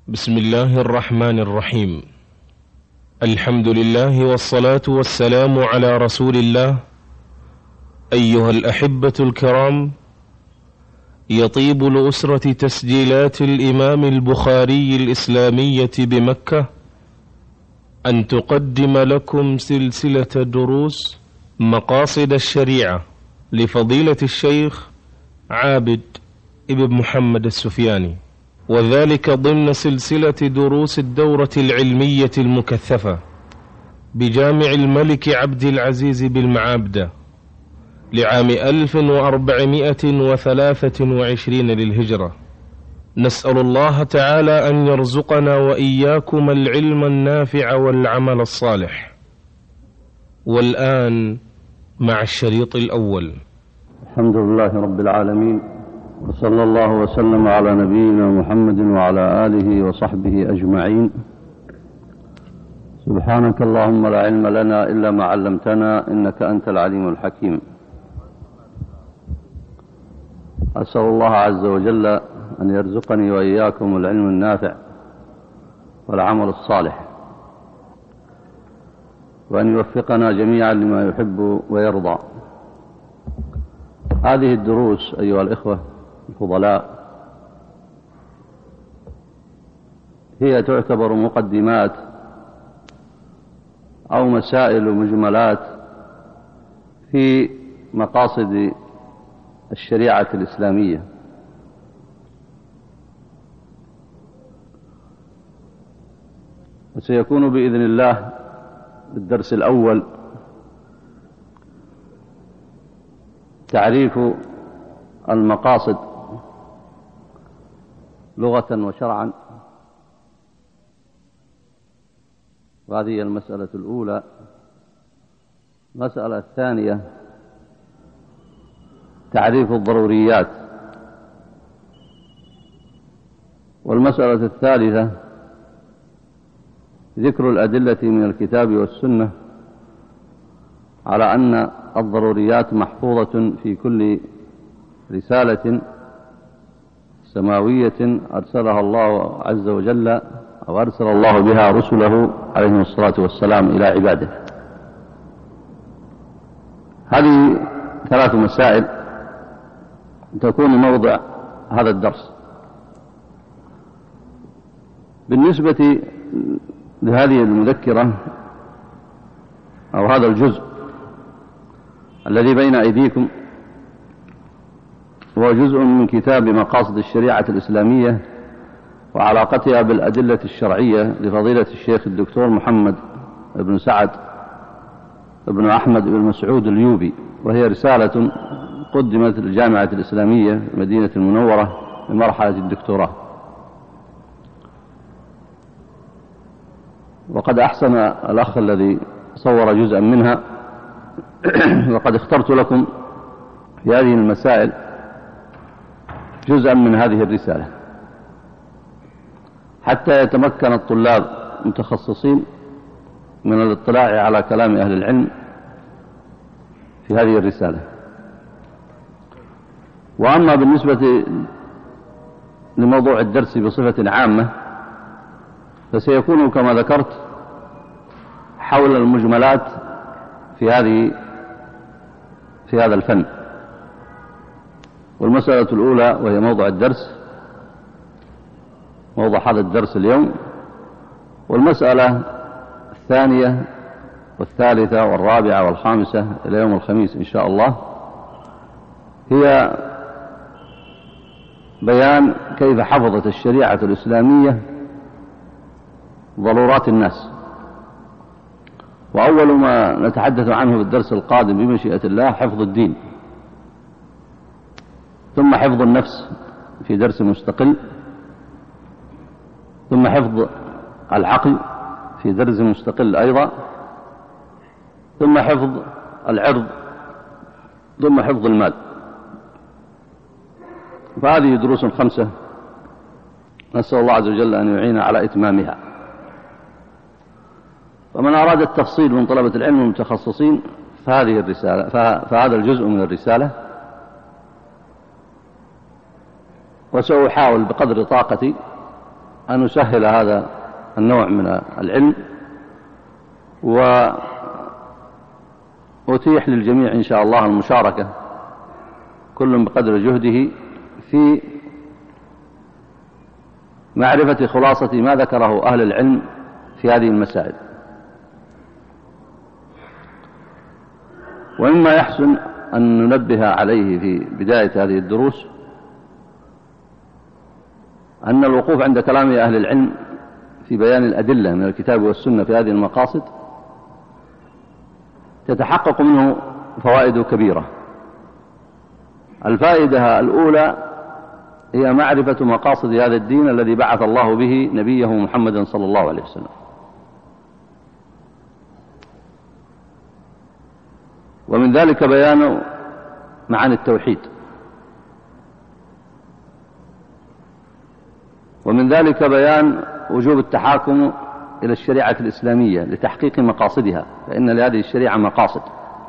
بسم الله الرحمن الرحيم. الحمد لله والصلاة والسلام على رسول الله. أيها الأحبة الكرام، يطيب لأسرة تسجيلات الإمام البخاري الإسلامية بمكة أن تقدم لكم سلسلة دروس مقاصد الشريعة لفضيلة الشيخ عابد ابن محمد السفياني، وذلك ضمن سلسلة دروس الدورة العلمية المكثفة بجامع الملك عبد العزيز بالمعابدة لعام 1423 للهجرة. نسأل الله تعالى أن يرزقنا وإياكم العلم النافع والعمل الصالح. والآن مع الشريط الأول. الحمد لله رب العالمين، وصلى الله وسلم على نبينا محمد وعلى آله وصحبه أجمعين. سبحانك اللهم لا علم لنا إلا ما علمتنا، إنك أنت العليم الحكيم. أسأل الله عز وجل أن يرزقني وإياكم العلم النافع والعمل الصالح، وأن يوفقنا جميعا لما يحب ويرضى. هذه الدروس أيها الإخوة الفضلاء هي تعتبر مقدمات أو مسائل مجملات في مقاصد الشريعة الإسلامية، وسيكون بإذن الله الدرس الأول تعريف المقاصد لغة وشرعا، وهذه المسألة الأولى. المسألة الثانية تعريف الضروريات، والمسألة الثالثة ذكر الأدلة من الكتاب والسنة على أن الضروريات محفوظة في كل رسالة سماوية أرسلها الله عز وجل أو أرسل الله بها رسله عليهم الصلاة والسلام إلى عباده. هذه ثلاث مسائل تكون موضع هذا الدرس. بالنسبة لهذه المذكرة أو هذا الجزء الذي بين أيديكم، هو جزء من كتاب مقاصد الشريعة الإسلامية وعلاقتها بالأدلة الشرعية لفضيلة الشيخ الدكتور محمد بن سعد بن أحمد بن مسعود اليوبي، وهي رسالة قدمت للجامعة الإسلامية مدينة المنورة لمرحلة الدكتوراه. وقد أحسن الأخ الذي صور جزءا منها، وقد اخترت لكم في هذه المسائل جزءا من هذه الرسالة حتى يتمكن الطلاب المتخصصين من الاطلاع على كلام أهل العلم في هذه الرسالة. وأما بالنسبة لموضوع الدرس بصفة عامة، فسيكون كما ذكرت حول المجملات في هذا الفن. والمسألة الأولى وهي موضع الدرس، موضع هذا الدرس اليوم، والمسألة الثانية والثالثة والرابعة والخامسة إلى يوم الخميس إن شاء الله هي بيان كيف حفظت الشريعة الإسلامية ضرورات الناس. وأول ما نتحدث عنه في الدرس القادم بمشيئة الله حفظ الدين، ثم حفظ النفس في درس مستقل، ثم حفظ العقل في درس مستقل أيضا، ثم حفظ العرض، ثم حفظ المال. فهذه دروس 5 نسأل الله عز وجل أن يعين على إتمامها. فمن أراد التفصيل من طلبة العلم المتخصصين فهذه الرسالة، فهذا الجزء من الرسالة وسأحاول بقدر طاقتي أن نسهل هذا النوع من العلم وأتيح للجميع إن شاء الله المشاركة كل بقدر جهده في معرفة خلاصة ما ذكره أهل العلم في هذه المسائل. ومما يحسن أن ننبه عليه في بداية هذه الدروس أن الوقوف عند كلام أهل العلم في بيان الأدلة من الكتاب والسنة في هذه المقاصد تتحقق منه فوائد كبيرة. الفائدة الأولى هي معرفة مقاصد هذا الدين الذي بعث الله به نبيه محمد صلى الله عليه وسلم. ومن ذلك بيان معاني التوحيد، ومن ذلك بيان وجوب التحاكم إلى الشريعة الإسلامية لتحقيق مقاصدها، فإن لهذه الشريعة مقاصد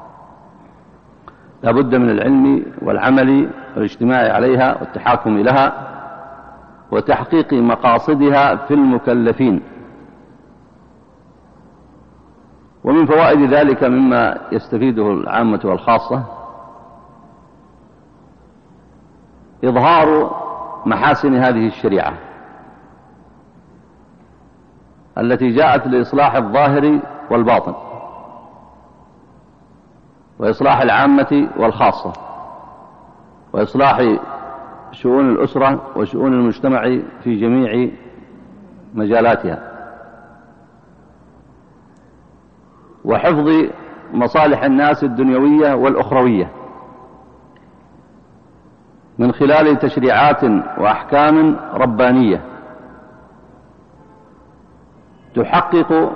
لا بد من العلم والعمل والاجتماع عليها والتحاكم إليها وتحقيق مقاصدها في المكلفين. ومن فوائد ذلك مما يستفيده العامة والخاصة إظهار محاسن هذه الشريعة التي جاءت لإصلاح الظاهر والباطن وإصلاح العامة والخاصة وإصلاح شؤون الأسرة وشؤون المجتمع في جميع مجالاتها وحفظ مصالح الناس الدنيوية والأخروية من خلال تشريعات وأحكام ربانية تحقق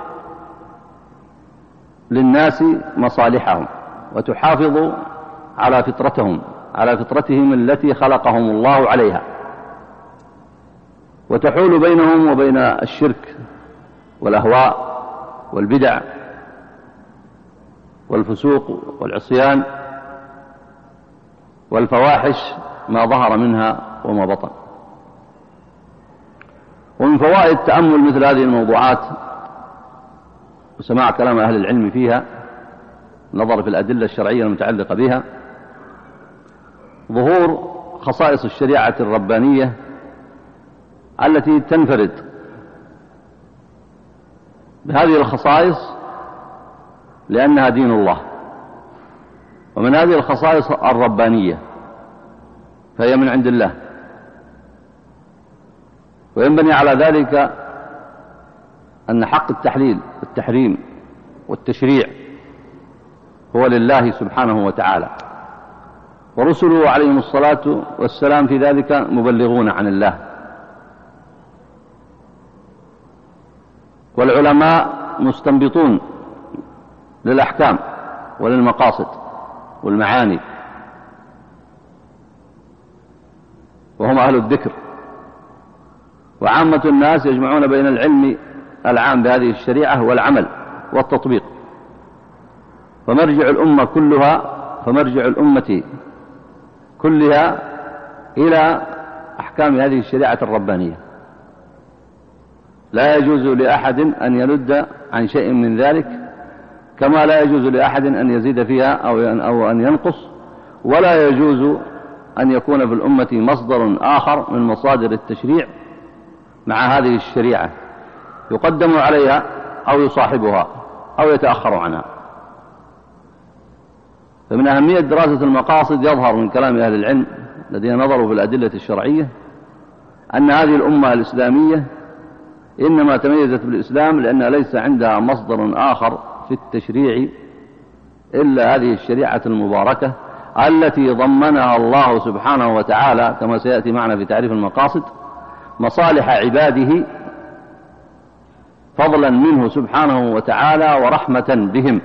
للناس مصالحهم وتحافظ على فطرتهم التي خلقهم الله عليها، وتحول بينهم وبين الشرك والأهواء والبدع والفسوق والعصيان والفواحش ما ظهر منها وما بطن. ومن فوائد تأمل مثل هذه الموضوعات وسماع كلام أهل العلم فيها، نظر في الأدلة الشرعية المتعلقة بها، ظهور خصائص الشريعة الربانية التي تنفرد بهذه الخصائص لأنها دين الله. ومن هذه الخصائص الربانية فهي من عند الله، وينبني على ذلك أن حق التحليل والتحريم والتشريع هو لله سبحانه وتعالى، ورسله عليهم الصلاة والسلام في ذلك مبلغون عن الله، والعلماء مستنبطون للأحكام وللمقاصد والمعاني، وهم أهل الذكر. وعامة الناس يجمعون بين العلم العام بهذه الشريعة والعمل والتطبيق، فمرجع الأمة كلها إلى أحكام هذه الشريعة الربانية. لا يجوز لأحد أن يلد عن شيء من ذلك، كما لا يجوز لأحد أن يزيد فيها أو أن ينقص، ولا يجوز أن يكون في الأمة مصدر آخر من مصادر التشريع مع هذه الشريعة يقدم عليها أو يصاحبها أو يتأخر عنها. فمن أهمية دراسة المقاصد يظهر من كلام أهل العلم الذين نظروا في الأدلة الشرعية أن هذه الأمة الإسلامية إنما تميزت بالإسلام لأنها ليس عندها مصدر آخر في التشريع إلا هذه الشريعة المباركة التي ضمنها الله سبحانه وتعالى كما سيأتي معنا في تعريف المقاصد مصالح عباده فضلا منه سبحانه وتعالى ورحمة بهم،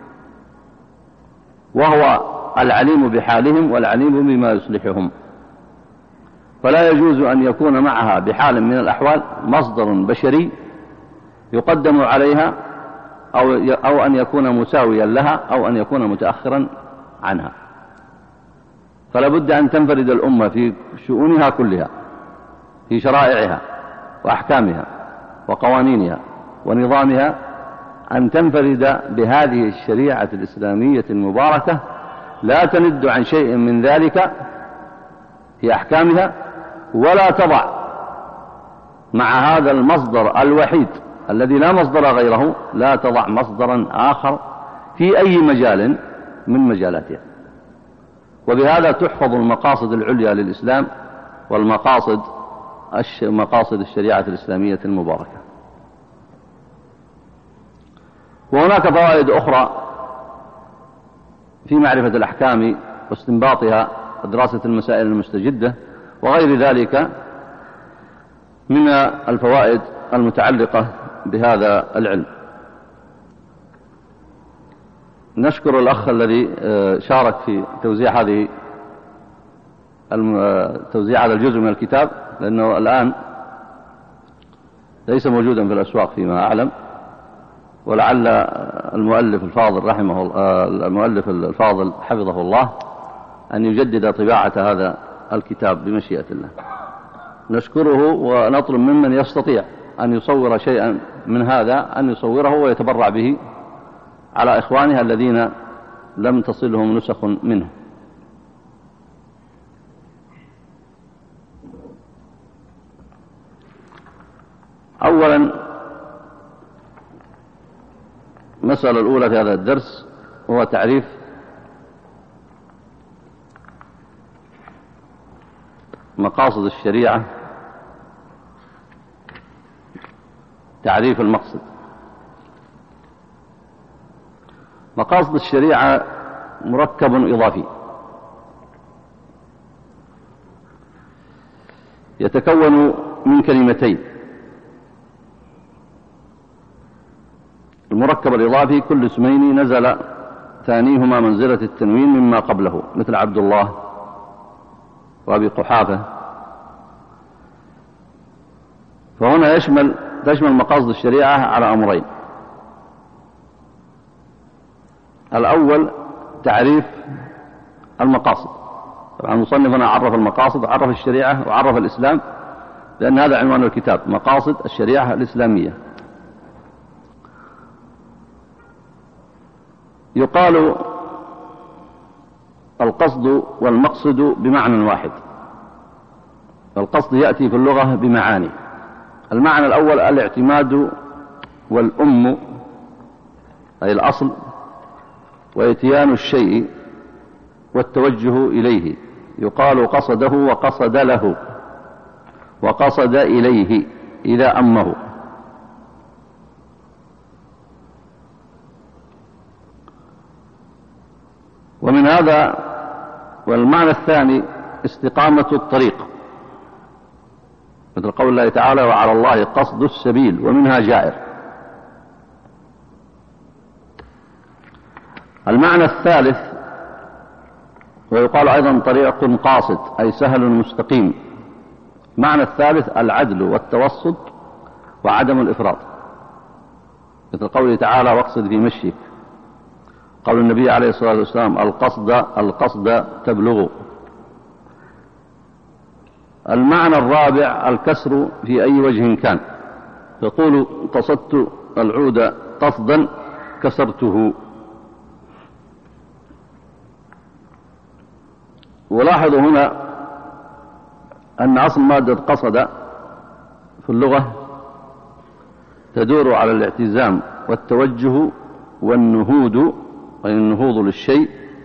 وهو العليم بحالهم والعليم بما يصلحهم. فلا يجوز أن يكون معها بحال من الأحوال مصدر بشري يقدم عليها أو أن يكون مساويا لها أو أن يكون متأخرا عنها. فلا بد أن تنفرد الأمة في شؤونها كلها، في شرائعها وأحكامها وقوانينها ونظامها أن تنفرد بهذه الشريعة الإسلامية المباركة، لا تند عن شيء من ذلك في أحكامها، ولا تضع مع هذا المصدر الوحيد الذي لا مصدر غيره، لا تضع مصدرا آخر في أي مجال من مجالاتها. وبهذا تحفظ المقاصد العليا للإسلام مقاصد الشريعة الإسلامية المباركة. وهناك فوائد أخرى في معرفة الأحكام واستنباطها ودراسة المسائل المستجدة وغير ذلك من الفوائد المتعلقة بهذا العلم. نشكر الأخ الذي شارك في توزيع هذا الجزء من الكتاب، لأنه الآن ليس موجودا في الأسواق فيما أعلم، ولعل المؤلف الفاضل حفظه الله أن يجدد طباعة هذا الكتاب بمشيئة الله. نشكره ونطلب ممن يستطيع أن يصور شيئا من هذا أن يصوره ويتبرع به على إخوانها الذين لم تصلهم نسخ منه. أولا، المسألة الأولى في هذا الدرس هو تعريف مقاصد الشريعة، تعريف المقصد. مقاصد الشريعة مركب إضافي يتكون من كلمتين. المركب الإضافي كل اسمين نزل ثانيهما منزلة التنوين مما قبله، مثل عبد الله وأبي قحافة. فهنا تشمل مقاصد الشريعة على أمرين: الأول تعريف المقاصد. طبعا المصنف هنا عرف المقاصد وعرف الشريعة وعرف الإسلام، لأن هذا عنوان الكتاب، مقاصد الشريعة الإسلامية. يقال القصد والمقصد بمعنى واحد. القصد يأتي في اللغة بمعاني. المعنى الأول الاعتماد والأم، أي الأصل، وإتيان الشيء والتوجه إليه. يقال قصده وقصد له وقصد إليه إذا أمه. ومن هذا والمعنى الثاني استقامة الطريق، مثل قول الله تعالى: وعلى الله قصد السبيل ومنها جائر. المعنى الثالث ويقال أيضا طريق قاصد، أي سهل مستقيم. المعنى الثالث العدل والتوسط وعدم الإفراط، مثل قوله تعالى: واقصد في مشيك. قول النبي عليه الصلاة والسلام: القصد تبلغ. المعنى الرابع الكسر في أي وجه كان، يقول: قصدت العود قصدا كسرته. ولاحظوا هنا أن أصل مادة قصد في اللغة تدور على الاعتزام والتوجه والنهوض، أي النهوض للشيء.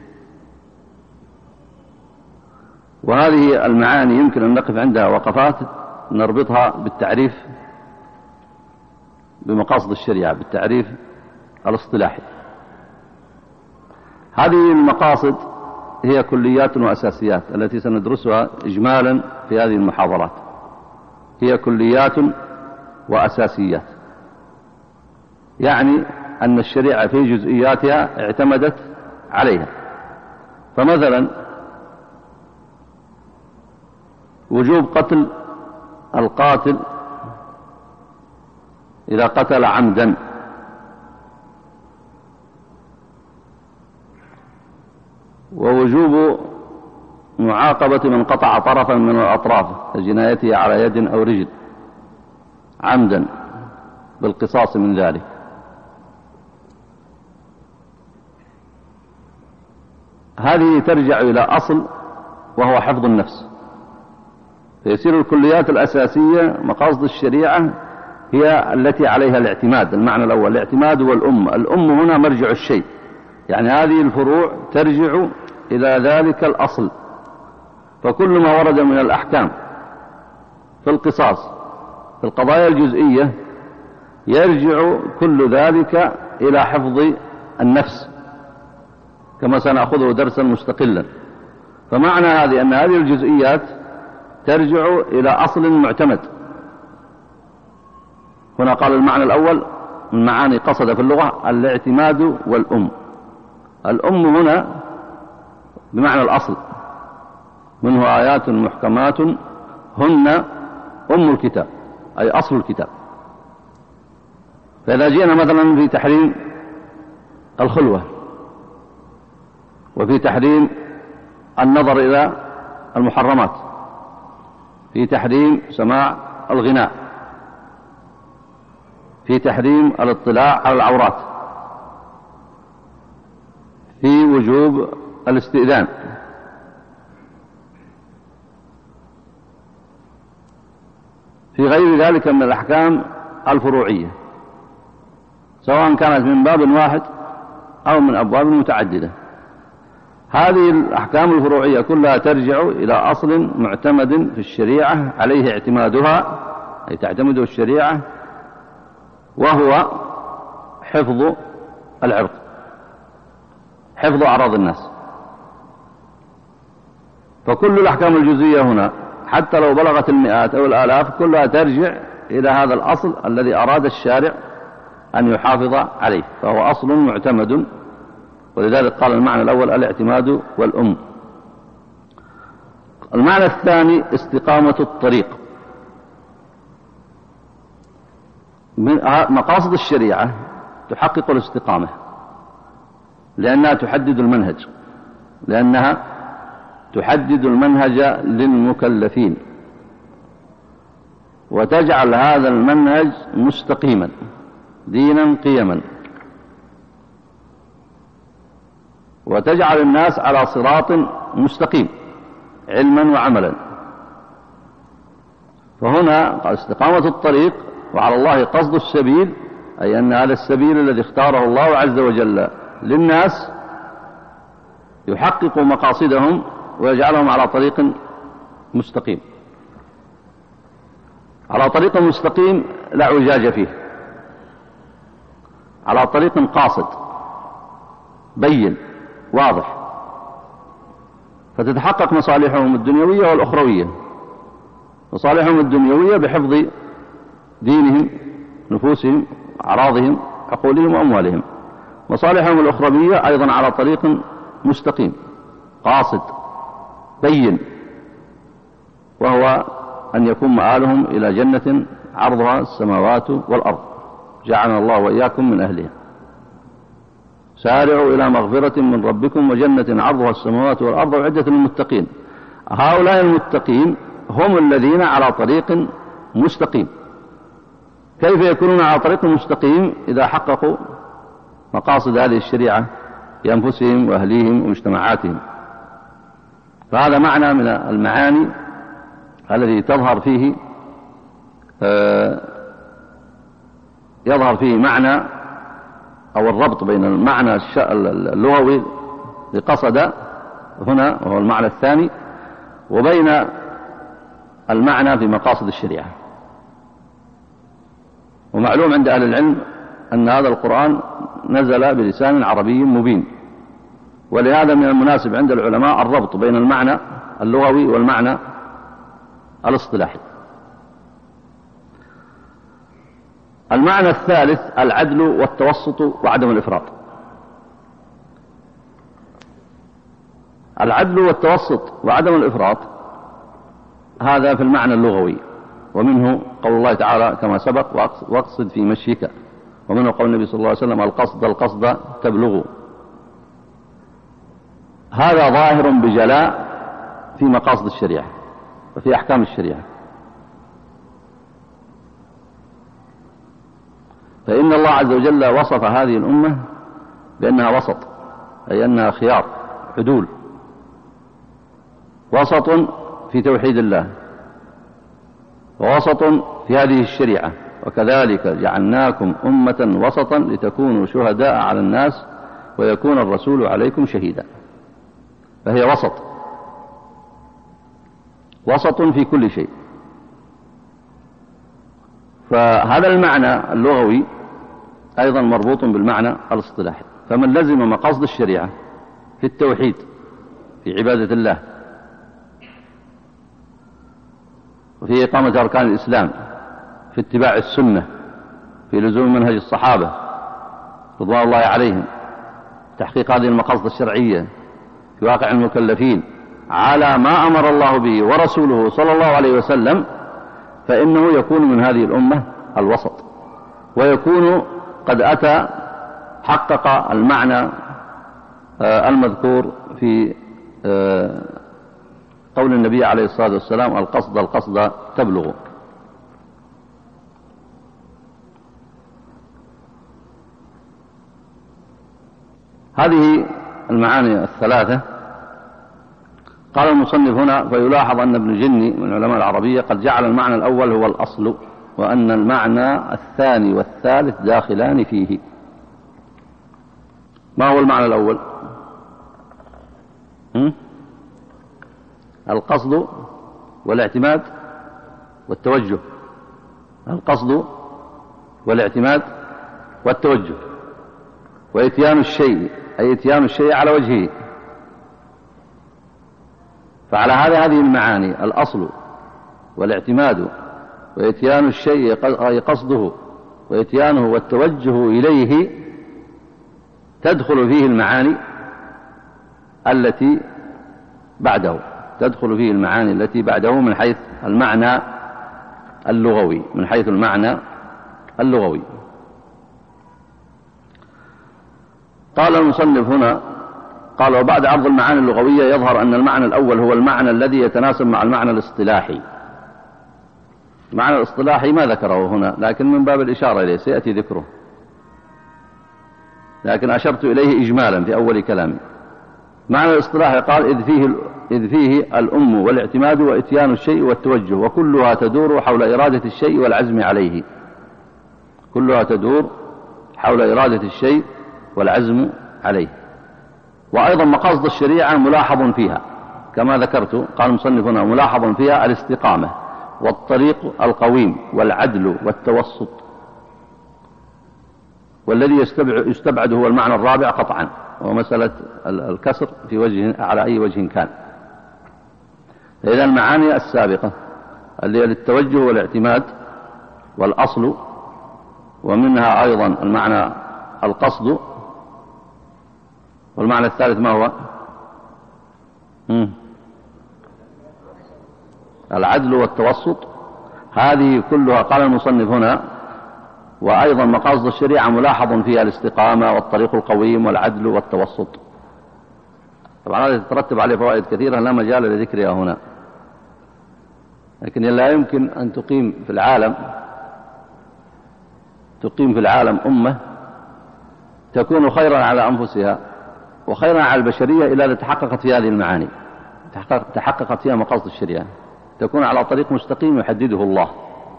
وهذه المعاني يمكن أن نقف عندها وقفات نربطها بالتعريف بمقاصد الشريعة، بالتعريف الاصطلاحي. هذه المقاصد هي كليات وأساسيات التي سندرسها إجمالا في هذه المحاضرات. هي كليات وأساسيات، يعني أن الشريعة في جزئياتها اعتمدت عليها. فمثلا وجوب قتل القاتل إذا قتل عمدا، ووجوب معاقبة من قطع طرفا من الأطراف كجنايته على يد أو رجل، عمدا بالقصاص من ذلك. هذه ترجع إلى أصل وهو حفظ النفس، فيصير الكليات الأساسية مقاصد الشريعة هي التي عليها الاعتماد. المعنى الأول الاعتماد والأم. الأم هنا مرجع الشيء، يعني هذه الفروع ترجع إلى ذلك الأصل، فكل ما ورد من الأحكام في القصاص في القضايا الجزئية يرجع كل ذلك إلى حفظ النفس، كما سنأخذه درسا مستقلا. فمعنى هذه أن هذه الجزئيات ترجع إلى أصل معتمد. هنا قال المعنى الأول من معاني قصد في اللغة الاعتماد والأم. الأم هنا بمعنى الأصل، منه آيات محكمات هن أم الكتاب، أي أصل الكتاب. فإذا جئنا مثلا في تحريم الخلوة، وفي تحريم النظر إلى المحرمات، في تحريم سماع الغناء، في تحريم الاطلاع على العورات، في وجوب الاستئذان، في غير ذلك من الأحكام الفروعية، سواء كانت من باب واحد أو من أبواب متعددة. هذه الأحكام الفروعية كلها ترجع إلى أصل معتمد في الشريعة عليه اعتمادها، أي تعتمده الشريعة، وهو حفظ العرض، حفظ أعراض الناس. فكل الأحكام الجزئية هنا حتى لو بلغت المئات أو الآلاف كلها ترجع إلى هذا الأصل الذي أراد الشارع أن يحافظ عليه، فهو أصل معتمد. ولذلك قال المعنى الأول الاعتماد والأم. المعنى الثاني استقامة الطريق. من مقاصد الشريعة تحقق الاستقامة، لأنها تحدد المنهج، لأنها تحدد المنهج للمكلفين، وتجعل هذا المنهج مستقيما دينا قيما، وتجعل الناس على صراط مستقيم علما وعملا. فهنا قال استقامة الطريق، وعلى الله قصد السبيل، أي أن هذا السبيل الذي اختاره الله عز وجل للناس يحقق مقاصدهم ويجعلهم على طريق مستقيم، على طريق مستقيم لا اعوجاج فيه، على طريق قاصد بين واضح، فتتحقق مصالحهم الدنيوية والأخروية. مصالحهم الدنيوية بحفظ دينهم، نفوسهم، أعراضهم، عقولهم وأموالهم. مصالحهم الأخروية أيضا على طريق مستقيم قاصد بين، وهو أن يكون مآلهم إلى جنة عرضها السماوات والأرض، جعلنا الله وإياكم من أهلها. سارعوا إلى مغفرة من ربكم وجنة عرضها السماوات والأرض وعدة للمتقين. هؤلاء المتقين هم الذين على طريق مستقيم. كيف يكونون على طريق مستقيم إذا حققوا مقاصد هذه الشريعة في أنفسهم وأهليهم ومجتمعاتهم؟ فهذا معنى من المعاني الذي تظهر فيه يظهر فيه معنى أو الربط بين المعنى اللغوي لقصد هنا وهو المعنى الثاني، وبين المعنى في مقاصد الشريعة. ومعلوم عند أهل العلم أن هذا القرآن نزل بلسان عربي مبين، ولهذا من المناسب عند العلماء الربط بين المعنى اللغوي والمعنى الاصطلاحي. المعنى الثالث العدل والتوسط وعدم الإفراط. العدل والتوسط وعدم الإفراط هذا في المعنى اللغوي، ومنه قول الله تعالى كما سبق واقصد في مشيك، ومنه قول النبي صلى الله عليه وسلم القصد تبلغ. هذا ظاهر بجلاء في مقاصد الشريعة وفي أحكام الشريعة. فإن الله عز وجل وصف هذه الأمة بأنها وسط، أي أنها خيار عدول، وسط في توحيد الله، ووسط في هذه الشريعة. وكذلك جعلناكم أمة وسطا لتكونوا شهداء على الناس ويكون الرسول عليكم شهيدا. فهي وسط، وسط في كل شيء. فهذا المعنى اللغوي أيضا مربوط بالمعنى الاصطلاحي. فمن لزم مقاصد الشريعة في التوحيد في عبادة الله وفي إقامة أركان الإسلام في اتباع السنة في لزوم منهج الصحابة رضوان الله عليهم تحقيق هذه المقاصد الشرعية في واقع المكلفين على ما أمر الله به ورسوله صلى الله عليه وسلم، فإنه يكون من هذه الأمة الوسط، ويكون قد أتى حقق المعنى المذكور في قول النبي عليه الصلاة والسلام: القصد تبلغ. هذه المعاني الثلاثة قال المصنف هنا: فيلاحظ أن ابن جني من علماء العربية قد جعل المعنى الأول هو الأصل، وأن المعنى الثاني والثالث داخلان فيه. ما هو المعنى الأول؟ القصد والاعتماد والتوجه. القصد والاعتماد والتوجه، وإتيان الشيء، أي إتيان الشيء على وجهه. فعلى هذه المعاني الأصل والاعتماد وإتيان الشيء أي قصده وإتيانه والتوجه إليه تدخل فيه المعاني التي بعده، تدخل فيه المعاني التي بعده من حيث المعنى اللغوي، من حيث المعنى اللغوي. قال المصنف هنا: قال: وبعد عرض المعاني اللغوية يظهر أن المعنى الأول هو المعنى الذي يتناسب مع المعنى الاصطلاحي. المعنى الاصطلاحي ما ذكره هنا، لكن من باب الإشارة إليه سيأتي ذكره، لكن أشرت إليه إجمالا في أول كلامي. معنى الاصطلاحي قال: إذ فيه الأم والاعتماد وإتيان الشيء والتوجه، وكلها تدور حول إرادة الشيء والعزم عليه. كلها تدور حول إرادة الشيء والعزم عليه. وأيضا مقاصد الشريعة ملاحظ فيها كما ذكرت. قال المصنف هنا: ملاحظ فيها الاستقامة والطريق القويم والعدل والتوسط، والذي يستبعد هو المعنى الرابع قطعا، وهو مسألة الكسر في وجه على أي وجه كان. إذا المعاني السابقة اللي هي للتوجه والاعتماد والأصل، ومنها أيضا المعنى القصد، والمعنى الثالث ما هو؟ العدل والتوسط. هذه كلها قال المصنف هنا: وأيضا مقاصد الشريعة ملاحظ فيها الاستقامة والطريق القويم والعدل والتوسط. طبعا هذا يترتب عليه فوائد كثيرة لا مجال لذكرها هنا، لكن لا يمكن أن تقيم في العالم أمة تكون خيرا على أنفسها وخيرا على البشرية إلا تحققت في هذه المعاني، تحققت فيها مقاصد الشريعة، تكون على طريق مستقيم يحدده الله.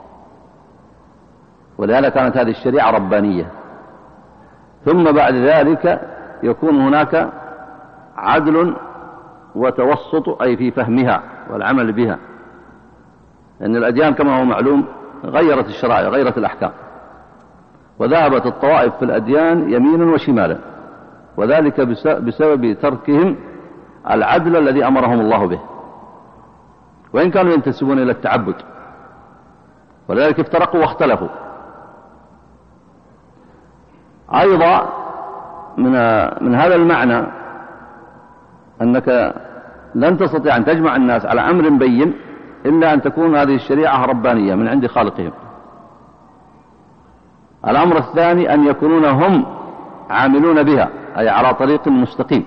ولهذا كانت هذه الشريعة ربانية. ثم بعد ذلك يكون هناك عدل وتوسط، أي في فهمها والعمل بها، لأن الأديان كما هو معلوم غيرت الشرائع، غيرت الأحكام، وذهبت الطوائف في الأديان يمينا وشمالا، وذلك بسبب تركهم العدل الذي أمرهم الله به، وإن كانوا ينتسبون إلى التعبد، ولذلك افترقوا واختلفوا. أيضا من هذا المعنى أنك لن تستطيع أن تجمع الناس على أمر بين إلا أن تكون هذه الشريعة ربانية من عند خالقهم. الأمر الثاني أن يكونون هم عاملون بها، أي على طريق مستقيم.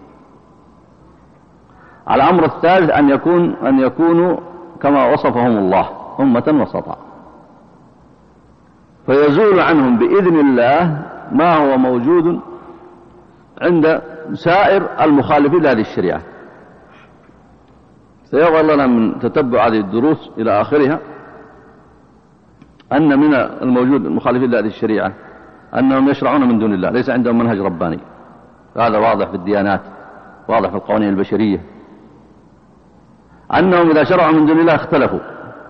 الأمر الثالث أن يكونوا كما وصفهم الله أمة وسطا. فيزول عنهم بإذن الله ما هو موجود عند سائر المخالفين لهذه الشريعة. سيظهر لنا من تتبع هذه الدروس إلى آخرها أن من الموجود المخالفين لهذه الشريعة أنهم يشرعون من دون الله، ليس عندهم منهج رباني. هذا واضح في الديانات، واضح في القوانين البشرية، أنهم إذا شرعوا من دون الله اختلفوا،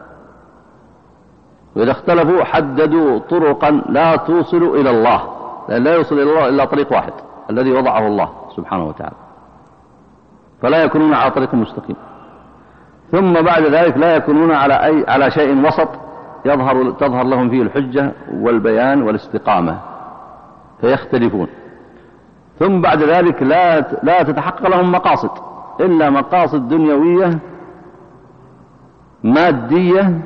وإذا اختلفوا حددوا طرقا لا توصل إلى الله، لأن لا يوصل إلى الله إلا طريق واحد الذي وضعه الله سبحانه وتعالى، فلا يكونون على طريق مستقيم. ثم بعد ذلك لا يكونون على شيء وسط تظهر لهم فيه الحجة والبيان والاستقامة، فيختلفون. ثم بعد ذلك لا تتحقق لهم مقاصد إلا مقاصد دنيوية مادية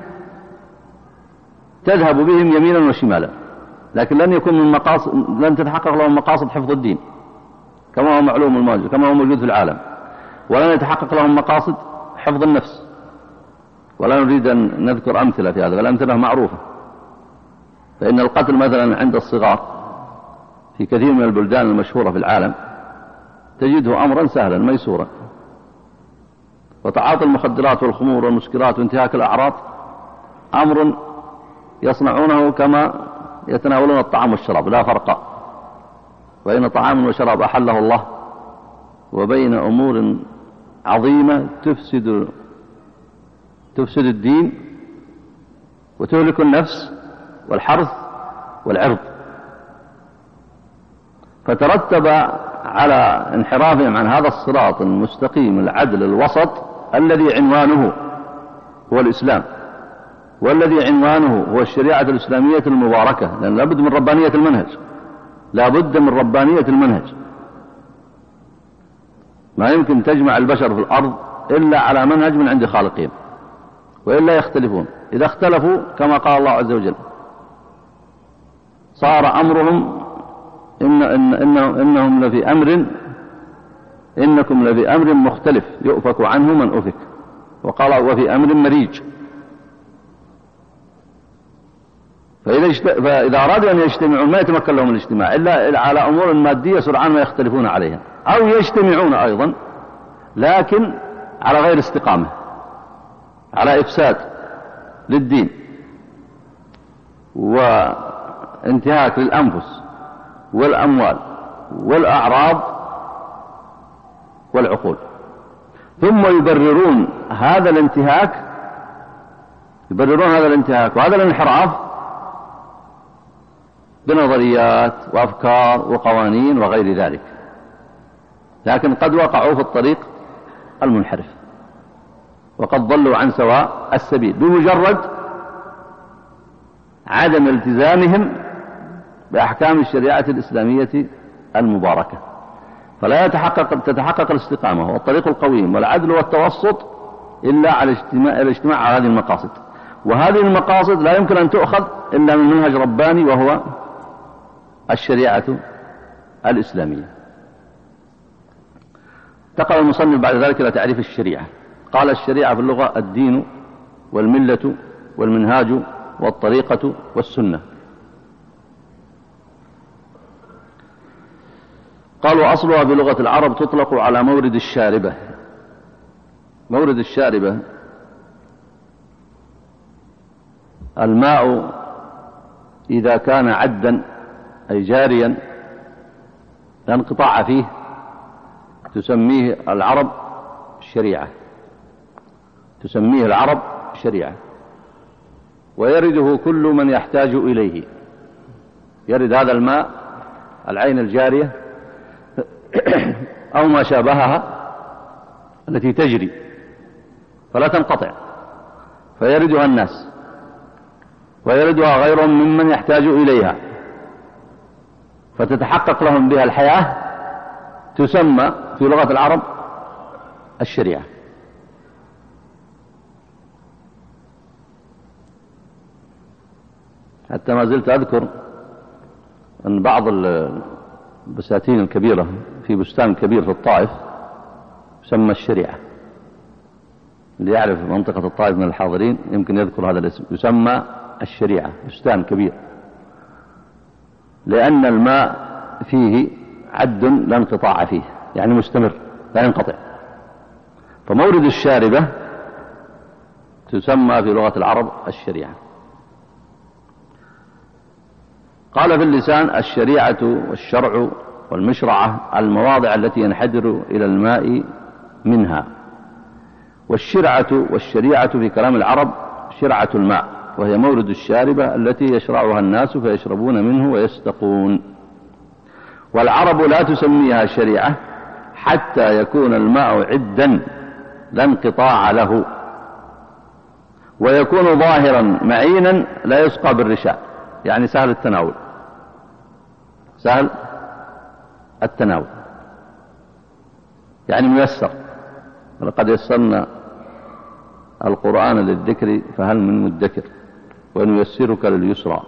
تذهب بهم يمينا وشمالا، لكن لن تتحقق لهم مقاصد حفظ الدين كما هو معلوم الموجود كما هو موجود في العالم، ولن يتحقق لهم مقاصد حفظ النفس. ولا نريد أن نذكر أمثلة في هذا، والأمثلة معروفة. فإن القتل مثلا عند الصغار في كثير من البلدان المشهورة في العالم تجده أمرا سهلا ميسورا، وتعاطي المخدرات والخمور والمسكرات وانتهاك الأعراض أمر يصنعونه كما يتناولون الطعام والشراب، لا فرق بين طعام وشراب أحله الله وبين أمور عظيمة تفسد الدين وتهلك النفس والحرث والعرض. فترتب على انحرافهم عن هذا الصراط المستقيم العدل الوسط الذي عنوانه هو الإسلام، والذي عنوانه هو الشريعة الإسلامية المباركة، لأن لابد من ربانية المنهج، لابد من ربانية المنهج. ما يمكن تجمع البشر في الأرض إلا على منهج من عند خالقهم، وإلا يختلفون. إذا اختلفوا كما قال الله عز وجل صار أمرهم إنهم لفي أمر إنكم لفي أمر مختلف يؤفك عنه من أفك، وقال وفي أمر مريج. فإذا أرادوا أن يجتمعون ما يتمكن لهم الاجتماع إلا على أمور مادية سرعان ما يختلفون عليها، أو يجتمعون أيضا لكن على غير استقامة، على إفساد للدين وانتهاك للأنفس والأموال والأعراض والعقول. ثم يبررون هذا الانتهاك وهذا الانحراف بنظريات وأفكار وقوانين وغير ذلك، لكن قد وقعوا في الطريق المنحرف وقد ضلوا عن سواء السبيل بمجرد عدم التزامهم بأحكام الشريعة الإسلامية المباركة. فلا تتحقق الاستقامة والطريق القويم والعدل والتوسط إلا على الاجتماع على هذه المقاصد، وهذه المقاصد لا يمكن أن تؤخذ إلا من منهج رباني وهو الشريعة الإسلامية. انتقل المصنف بعد ذلك إلى تعريف الشريعة. قال الشريعة في اللغة الدين والملة والمنهاج والطريقة والسنة. قالوا أصلها بلغة العرب تطلق على مورد الشاربة. مورد الشاربة الماء إذا كان عدا أي جاريا لا انقطاع فيه تسميه العرب شريعة، ويرده كل من يحتاج إليه. يرد هذا الماء العين الجارية أو ما شابهها التي تجري فلا تنقطع، فيردها الناس ويردها غيرهم ممن يحتاج إليها، فتتحقق لهم بها الحياة، تسمى في لغة العرب الشريعة. حتى ما زلت أذكر أن بعض البساتين الكبيرة في بستان كبير في الطائف يسمى الشريعة. اللي يعرف منطقة الطائف من الحاضرين يمكن يذكر هذا الاسم، يسمى الشريعة، بستان كبير لأن الماء فيه عد لا انقطاع فيه، يعني مستمر لا ينقطع. فمورد الشاربة تسمى في لغة العرب الشريعة. قال في اللسان: الشريعة والشرع والمشرعة المواضع التي ينحدر إلى الماء منها. والشرعة والشريعة في كلام العرب شرعة الماء، وهي مورد الشاربة التي يشرعها الناس فيشربون منه ويستقون. والعرب لا تسميها شريعة حتى يكون الماء عدا لا انقطاع له، ويكون ظاهرا معينا لا يسقى بالرشاء، يعني سهل التناول، سهل التناول، يعني ميسر. ولقد يسرنا القرآن للذكر فهل من مدكر ونيسرك لليسرى.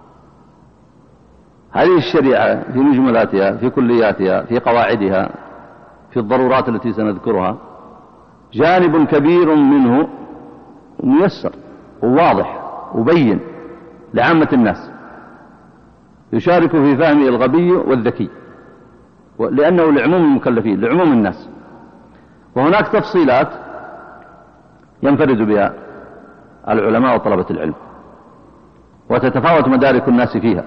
هذه الشريعة في مجملاتها، في كلياتها، في قواعدها، في الضرورات التي سنذكرها، جانب كبير منه ميسر وواضح وبين لعامة الناس، يشارك في فهمه الغبي والذكي، لأنه لعموم المكلفين، لعموم الناس. وهناك تفصيلات ينفرد بها العلماء وطلبة العلم، وتتفاوت مدارك الناس فيها.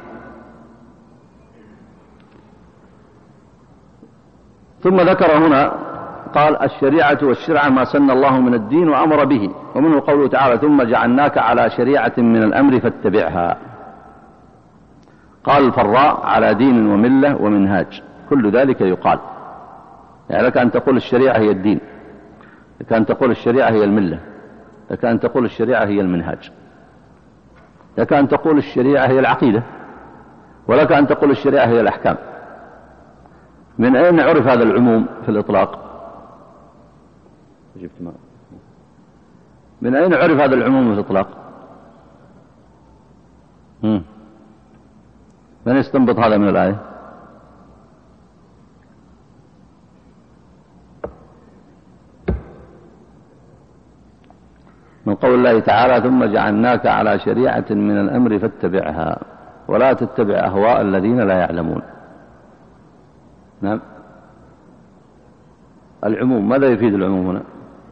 ثم ذكر هنا قال: الشريعة والشرع ما سن الله من الدين وأمر به، ومنه قوله تعالى: ثم جعلناك على شريعة من الأمر فاتبعها. قال الفراء: على دين وملة ومنهاج. كل ذلك يقال، يعني لك أن تقول الشريعة هي الدين، لك أن تقول الشريعة هي الملة، لك أن تقول الشريعة هي المنهاج، لك أن تقول الشريعة هي العقيدة، ولك أن تقول الشريعة هي الأحكام. من أين عرف هذا العموم في الإطلاق؟ من أين عرف هذا العموم في الإطلاق؟ من يستنبط هذا من الآية؟ من قول الله تعالى: ثم جعلناك على شريعة من الأمر فاتبعها ولا تتبع أهواء الذين لا يعلمون. نعم، العموم. ماذا يفيد العموم هنا؟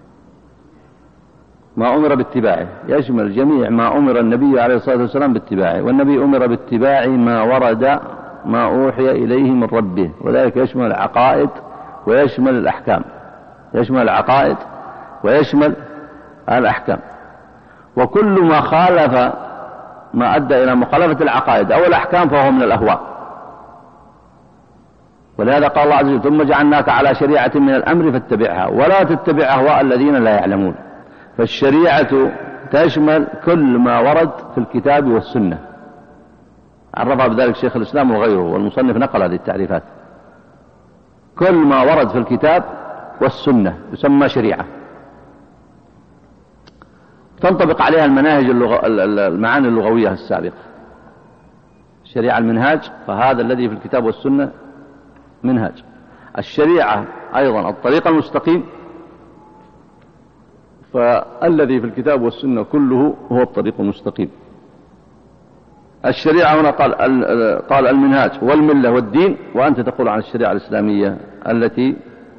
ما أمر باتباعه، يشمل جميع ما أمر النبي عليه الصلاة والسلام باتباعه، والنبي أمر باتباع ما ورد، ما أوحي إليه من ربه، وذلك يشمل العقائد ويشمل الأحكام، يشمل العقائد ويشمل الأحكام. وكل ما خالف، ما أدى إلى مخالفة العقائد أو الأحكام فهو من الأهواء. ولهذا قال الله عز وجل: ثم جعلناك على شريعة من الأمر فاتبعها ولا تتبع أهواء الذين لا يعلمون. فالشريعة تشمل كل ما ورد في الكتاب والسنة، عرفها بذلك شيخ الإسلام وغيره، والمصنف نقل هذه التعريفات. كل ما ورد في الكتاب والسنة يسمى شريعة، تنطبق عليها المعاني اللغوية السابقة. الشريعة المنهاج، فهذا الذي في الكتاب والسنة منهاج. الشريعة أيضا الطريق المستقيم، فالذي في الكتاب والسنة كله هو الطريق المستقيم. الشريعة هنا قال المنهاج والملة والدين، وأنت تقول عن الشريعة الإسلامية التي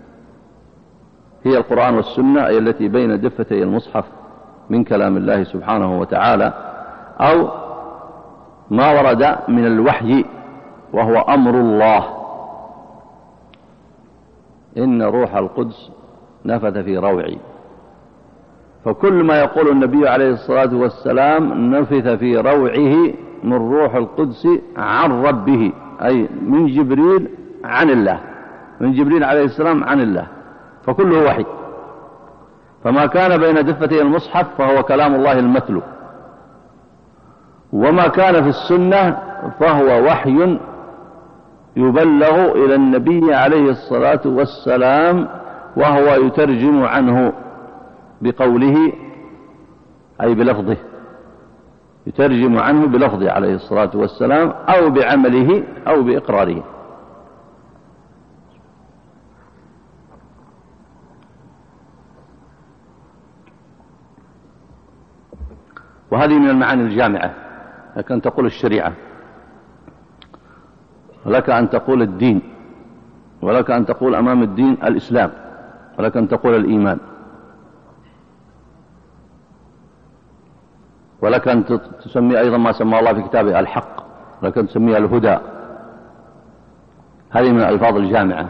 هي القرآن والسنة، أي التي بين دفتي المصحف من كلام الله سبحانه وتعالى، أو ما ورد من الوحي وهو أمر الله: إن روح القدس نفث في روعي. فكل ما يقول النبي عليه الصلاة والسلام نفث في روعه من روح القدس عن ربه، أي من جبريل عن الله، من جبريل عليه السلام عن الله، فكله وحي. فما كان بين دفتي المصحف فهو كلام الله المتلو، وما كان في السنة فهو وحي يبلغ إلى النبي عليه الصلاة والسلام، وهو يترجم عنه بقوله أي بلفظه، يترجم عنه بلفظه عليه الصلاة والسلام، أو بعمله أو بإقراره. وهذه من المعاني الجامعة، لكن تقول الشريعة. ولك أن تقول الدين، ولك أن تقول أمام الدين الإسلام، ولك أن تقول الإيمان، ولك أن تسمي أيضا ما سمى الله في كتابه الحق، ولك أن تسميها الهدى. هذه من الألفاظ الجامعة،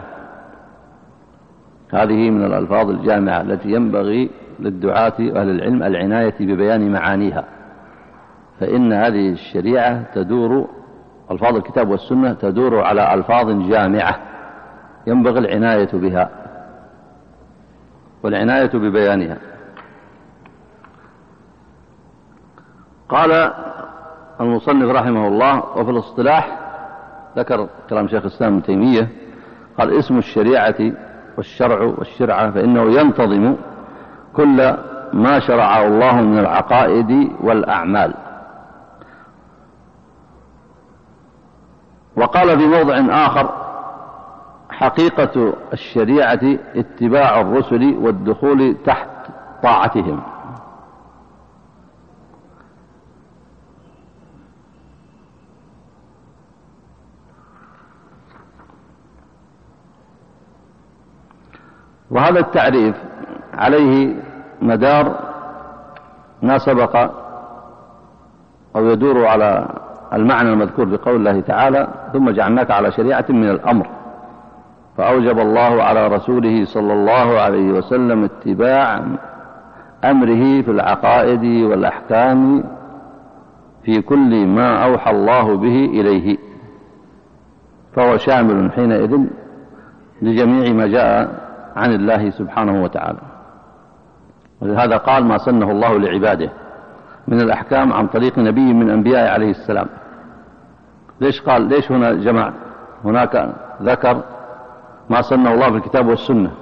هذه من الألفاظ الجامعة التي ينبغي للدعاة وأهل العلم العناية ببيان معانيها، فإن هذه الشريعة تدور، ألفاظ الكتاب والسنة تدور على ألفاظ جامعة ينبغي العناية بها والعناية ببيانها. قال المصنف رحمه الله: وفي الاصطلاح ذكر كلام شيخ الإسلام ابن تيمية، قال: اسم الشريعة والشرع والشرعة فإنه ينتظم كل ما شرعه الله من العقائد والأعمال. وقال في موضع آخر: حقيقة الشريعة اتباع الرسل والدخول تحت طاعتهم. وهذا التعريف عليه مدار ما سبق أو يدور على المعنى المذكور بقول الله تعالى: ثم جعلناك على شريعة من الأمر، فأوجب الله على رسوله صلى الله عليه وسلم اتباع أمره في العقائد والأحكام في كل ما أوحى الله به إليه، فهو شامل حينئذ لجميع ما جاء عن الله سبحانه وتعالى. ولهذا قال: ما سنه الله لعباده من الأحكام عن طريق نبي من أنبياء عليه السلام. ليش قال؟ ليش هنا جمع؟ هناك ذكر ما سنه الله في الكتاب والسنة،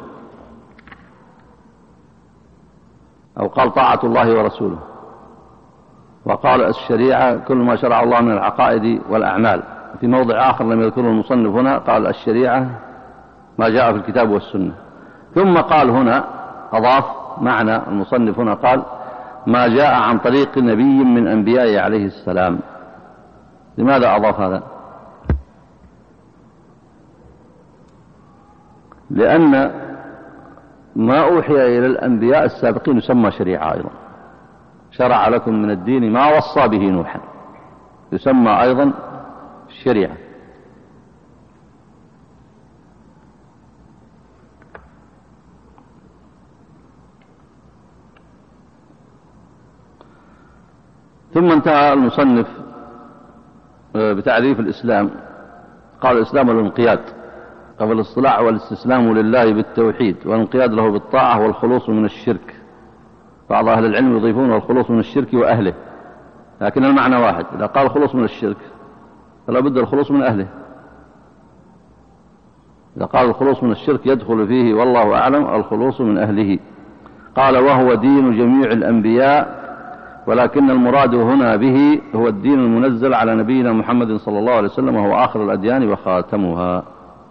أو قال طاعة الله ورسوله، وقال الشريعة كل ما شرع الله من العقائد والأعمال. في موضع آخر لم يذكره المصنف هنا قال: الشريعة ما جاء في الكتاب والسنة. ثم قال هنا، أضاف معنى المصنف هنا، قال: ما جاء عن طريق نبي من أنبيائه عليه السلام. لماذا أضاف هذا؟ لأن ما أوحي إلى الأنبياء السابقين يسمى شريعة أيضا. شرع لكم من الدين ما وصى به نوحا، يسمى أيضا شريعة. ثم انتهى المصنف بتعريف الإسلام، قال: الإسلام الانقياد، وفي الاصطلاح والاستسلام لله بالتوحيد، والانقياد له بالطاعة والخلوص من الشرك. بعض أهل العلم يضيفون الخلوص من الشرك وأهله، لكن المعنى واحد. إذا قال الخلوص من الشرك فلا بد الخلوص من أهله. إذا قال الخلوص من الشرك يدخل فيه والله أعلم الخلوص من أهله. قال: وهو دين جميع الأنبياء، ولكن المراد هنا به هو الدين المنزل على نبينا محمد صلى الله عليه وسلم، وهو آخر الأديان وخاتمها.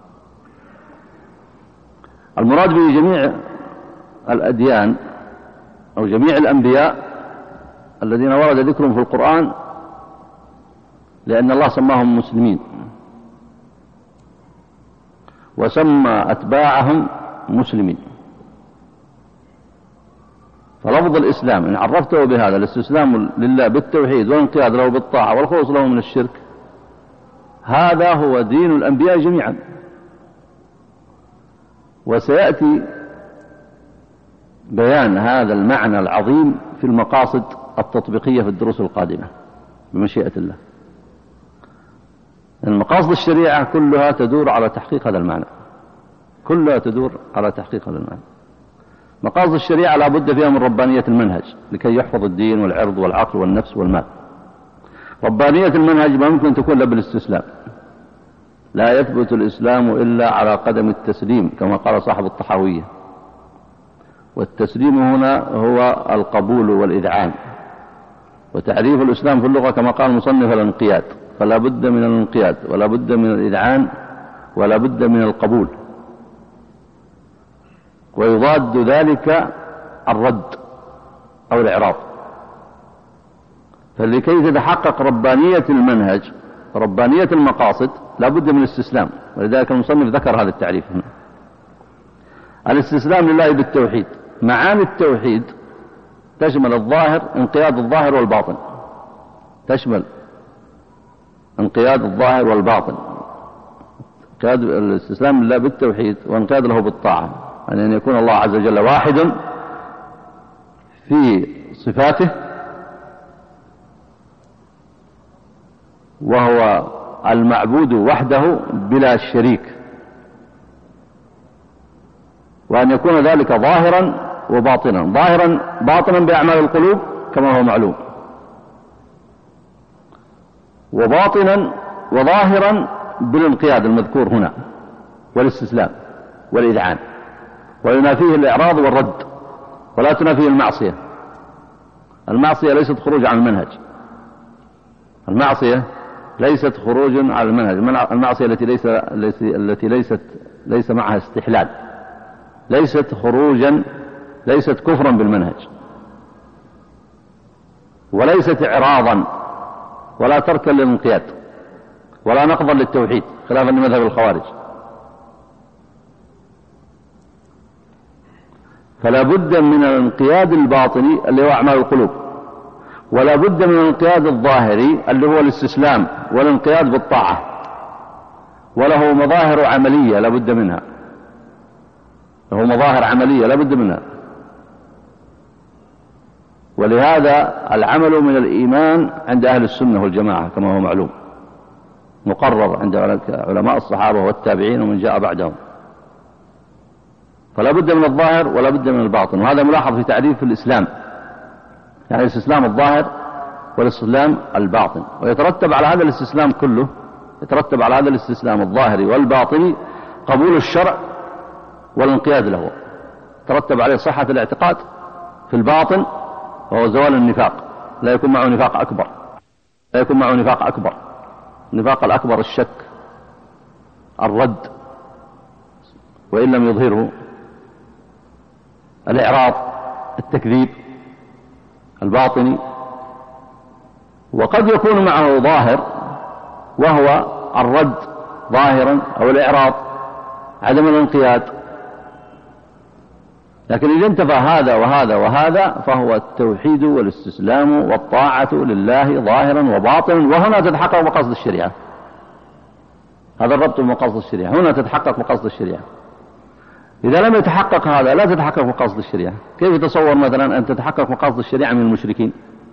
المراد به جميع الأديان أو جميع الأنبياء الذين ورد ذكرهم في القرآن، لأن الله سماهم مسلمين وسمى أتباعهم مسلمين. فلفظ الإسلام إن عرفته بهذا الاستسلام لله بالتوحيد والانقياد له بالطاعة والخلوص له من الشرك، هذا هو دين الأنبياء جميعا. وسيأتي بيان هذا المعنى العظيم في المقاصد التطبيقية في الدروس القادمة بمشيئة الله. المقاصد الشريعة كلها تدور على تحقيق هذا المعنى، كلها تدور على تحقيق هذا المعنى. مقاصد الشريعة لا بد فيها من ربانية المنهج لكي يحفظ الدين والعرض والعقل والنفس والمال. ربانية المنهج ما ممكن تكون إلا بالاستسلام. لا يثبت الإسلام إلا على قدم التسليم كما قال صاحب الطحاوية. والتسليم هنا هو القبول والإذعان. وتعريف الإسلام في اللغة كما قال المصنف الانقياد، فلا بد من الانقياد ولا بد من الإذعان ولا بد من القبول. ويضاد ذلك الرد أو الإعراض. فلكي تتحقق ربانية المنهج ربانية المقاصد لا بد من الاستسلام، ولذلك المصنف ذكر هذا التعريف هنا. الاستسلام لله بالتوحيد. معاني التوحيد تشمل الظاهر، انقياد الظاهر والباطن، تشمل انقياد الظاهر والباطن، انقياد الاستسلام لله بالتوحيد وانقياد له بالطاعة، يعني أن يكون الله عز وجل واحد في صفاته، وهو المعبود وحده بلا شريك، وأن يكون ذلك ظاهرا وباطنا، ظاهرا باطنا بأعمال القلوب كما هو معلوم، وباطنا وظاهرا بالانقياد المذكور هنا والاستسلام والإذعان، وينافيه الإعراض والرد، ولا تنافيه المعصية. المعصية ليست خروج عن المنهج، المعصية ليست خروج عن المنهج، المعصية التي ليس معها استحلال، ليست خروجا، ليست كفرا بالمنهج، وليست إعراضا، ولا تركا للانقياد، ولا نقضا للتوحيد خلافا لمذهب الخوارج. فلا بد من الانقياد الباطني اللي هو أعمال القلوب، ولا بد من الانقياد الظاهري اللي هو الاستسلام والانقياد بالطاعة، وله مظاهر عملية لا بد منها، له مظاهر عملية لا بد منها. ولهذا العمل من الإيمان عند أهل السنة والجماعة كما هو معلوم، مقرر عند علماء الصحابة والتابعين ومن جاء بعدهم. فلا بد من الظاهر ولا بد من الباطن، وهذا ملاحظ في تعريف الإسلام، يعني الاستسلام الظاهر والاستسلام الباطن. ويترتب على هذا الاستسلام كله، يترتب على هذا الاستسلام الظاهري والباطني قبول الشرع والانقياد له، يترتب عليه صحة الاعتقاد في الباطن وهو زوال النفاق، لا يكون معه نفاق أكبر، لا يكون معه نفاق أكبر. النفاق الأكبر الشك، الرد وإن لم يظهره، الإعراض، التكذيب الباطني. وقد يكون معه ظاهر وهو الرد ظاهرا أو الإعراض، عدم الانقياد. لكن إذا انتفى هذا وهذا وهذا فهو التوحيد والاستسلام والطاعة لله ظاهرا وباطنا، وهنا تتحقق مقاصد الشريعة. هذا الربط بمقاصد الشريعة، هنا تتحقق مقاصد الشريعة. إذا لم يتحقق هذا لا تتحقق مقاصد الشريعة. كيف يتصور مثلا أن تتحقق مقاصد الشريعة من المشركين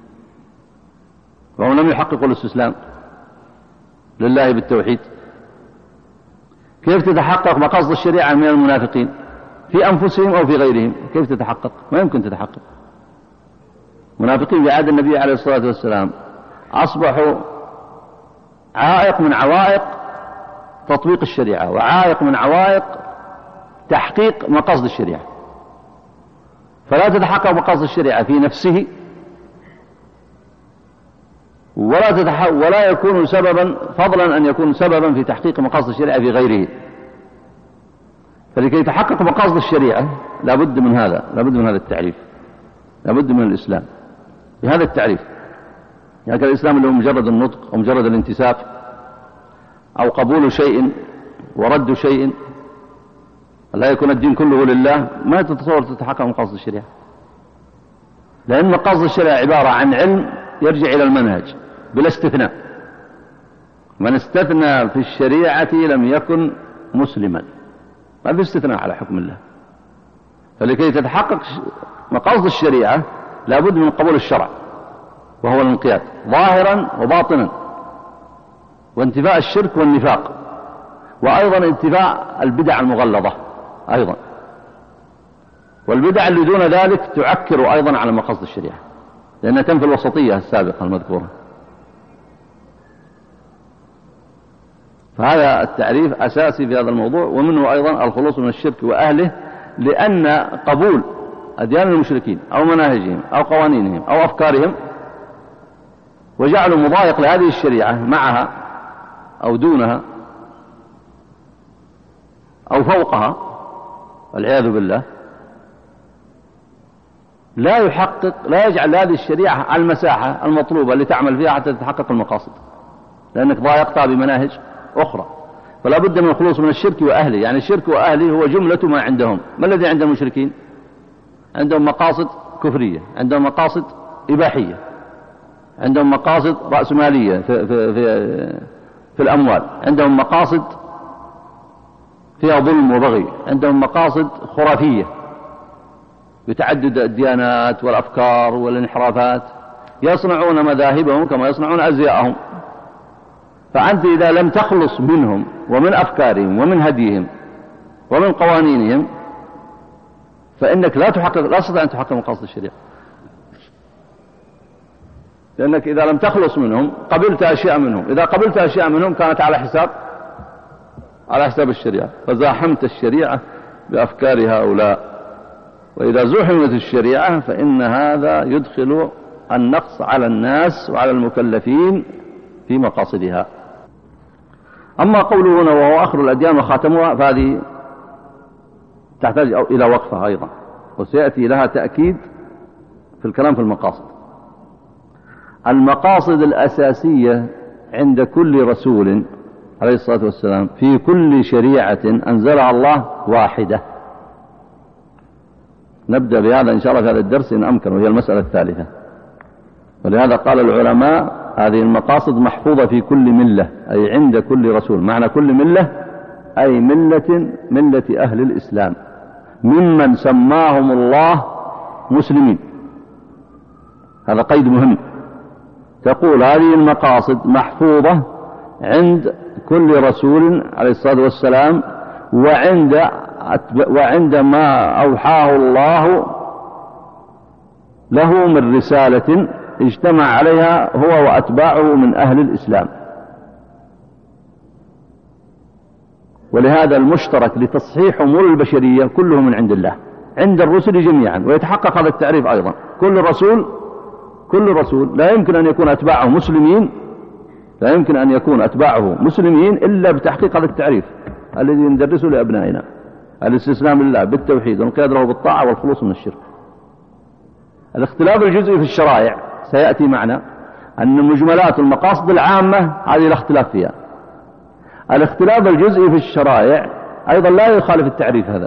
وهم لم يحققوا الاستسلام لله بالتوحيد؟ كيف تتحقق مقاصد الشريعة من المنافقين في أنفسهم أو في غيرهم؟ كيف تتحقق؟ ما يمكن تتحقق. منافقين في عهد النبي عليه الصلاة والسلام أصبحوا عائق من عوائق تطبيق الشريعة، وعائق من عوائق تحقيق مقاصد الشريعة. فلا تتحقق مقاصد الشريعة في نفسه، ولا يكون سببا، فضلا أن يكون سببا في تحقيق مقاصد الشريعة في غيره. فلكي يتحقق مقاصد الشريعة لابد من هذا، لابد من هذا التعريف، لابد من الإسلام بهذا التعريف. يعني الإسلام اللي هو مجرد النطق أو مجرد الانتساب أو قبول شيء ورد شيء، لا يكون الدين كله لله، ما تتصور تتحقق مقاصد الشريعة. لأن مقاصد الشريعة عبارة عن علم يرجع إلى المنهج بلا استثناء. من استثنى في الشريعة لم يكن مسلما، ما في استثناء على حكم الله. فلكي تتحقق مقاصد الشريعة لابد من قبول الشرع وهو الانقياد ظاهرا وباطنا، وانتفاء الشرك والنفاق، وأيضا انتفاء البدع المغلظة أيضا. والبدع اللي دون ذلك تعكر أيضا على مقاصد الشريعة، لأنها تنفي الوسطية السابقة المذكورة. فهذا التعريف أساسي في هذا الموضوع، ومنه أيضا الخلوص من الشرك وأهله، لأن قبول أديان المشركين أو مناهجهم أو قوانينهم أو أفكارهم وجعله مضايق لهذه الشريعة معها أو دونها أو فوقها والعياذ بالله، لا يجعل هذه الشريعة المساحة المطلوبة اللي تعمل فيها حتى تتحقق المقاصد. لأنك ضايقتها بمناهج أخرى. فلا بد من الخلوص من الشرك وأهله. يعني الشرك وأهله هو جملة ما عندهم. ما الذي عند المشركين؟ عندهم مقاصد كفرية، عندهم مقاصد إباحية، عندهم مقاصد رأسمالية في الأموال، عندهم مقاصد فيها ظلم وبغي، عندهم مقاصد خرافية بتعدد الديانات والأفكار والانحرافات، يصنعون مذاهبهم كما يصنعون أزياءهم. فأنت إذا لم تخلص منهم ومن أفكارهم ومن هديهم ومن قوانينهم فإنك لا تستطيع أن تحقق مقاصد الشريعة، لأنك إذا لم تخلص منهم قبلت أشياء منهم، إذا قبلت أشياء منهم كانت على حساب الشريعة، فزاحمت الشريعة بأفكار هؤلاء. وإذا زحمت الشريعة فإن هذا يدخل النقص على الناس وعلى المكلفين في مقاصدها. أما قوله هنا وهو آخر الأديان وخاتمها فهذه تحتاج إلى وقفة أيضا، وسيأتي لها تأكيد في الكلام في المقاصد. المقاصد الأساسية عند كل رسول عليه الصلاة والسلام في كل شريعة أنزلها الله واحدة. نبدأ بهذا إن شاء الله في هذا الدرس إن أمكن، وهي المسألة الثالثة. ولهذا قال العلماء هذه المقاصد محفوظة في كل ملة، أي عند كل رسول. معنى كل ملة أي ملة أهل الإسلام ممن سماهم الله مسلمين. هذا قيد مهم. تقول هذه المقاصد محفوظة عند كل رسول عليه الصلاة والسلام، وعند ما أوحاه الله له من رسالة اجتمع عليها هو وأتباعه من أهل الإسلام. ولهذا المشترك لتصحيح أمور البشرية كله من عند الله، عند الرسل جميعا. ويتحقق هذا التعريف أيضا، كل رسول لا يمكن أن يكون أتباعه مسلمين، لا يمكن أن يكون أتباعه مسلمين إلا بتحقيق هذا التعريف الذي ندرسه لأبنائنا: الاستسلام لله بالتوحيد والانقياد له بالطاعة والخلوص من الشرك. الاختلاف الجزئي في الشرائع سيأتي معنا أن مجملات المقاصد العامة هذه لا اختلاف فيها. الاختلاف الجزئي في الشرائع أيضا لا يخالف التعريف هذا،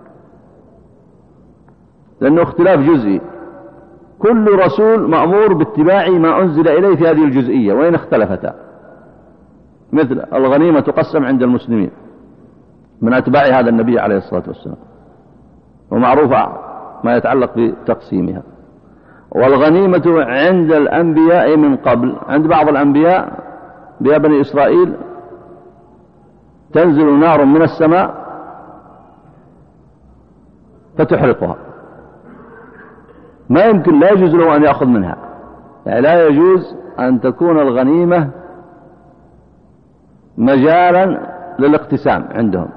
لأنه اختلاف جزئي. كل رسول مأمور باتباع ما أنزل إليه في هذه الجزئية وإن اختلفتا. مثل الغنيمة تقسم عند المسلمين من أتباع هذا النبي عليه الصلاة والسلام، ومعروف ما يتعلق بتقسيمها. والغنيمة عند الأنبياء من قبل، عند بعض الأنبياء يا بني إسرائيل تنزل نار من السماء فتحرقها، ما يمكن، لا يجوز له أن يأخذ منها. يعني لا يجوز أن تكون الغنيمة مجالا للاقتسام عندهم.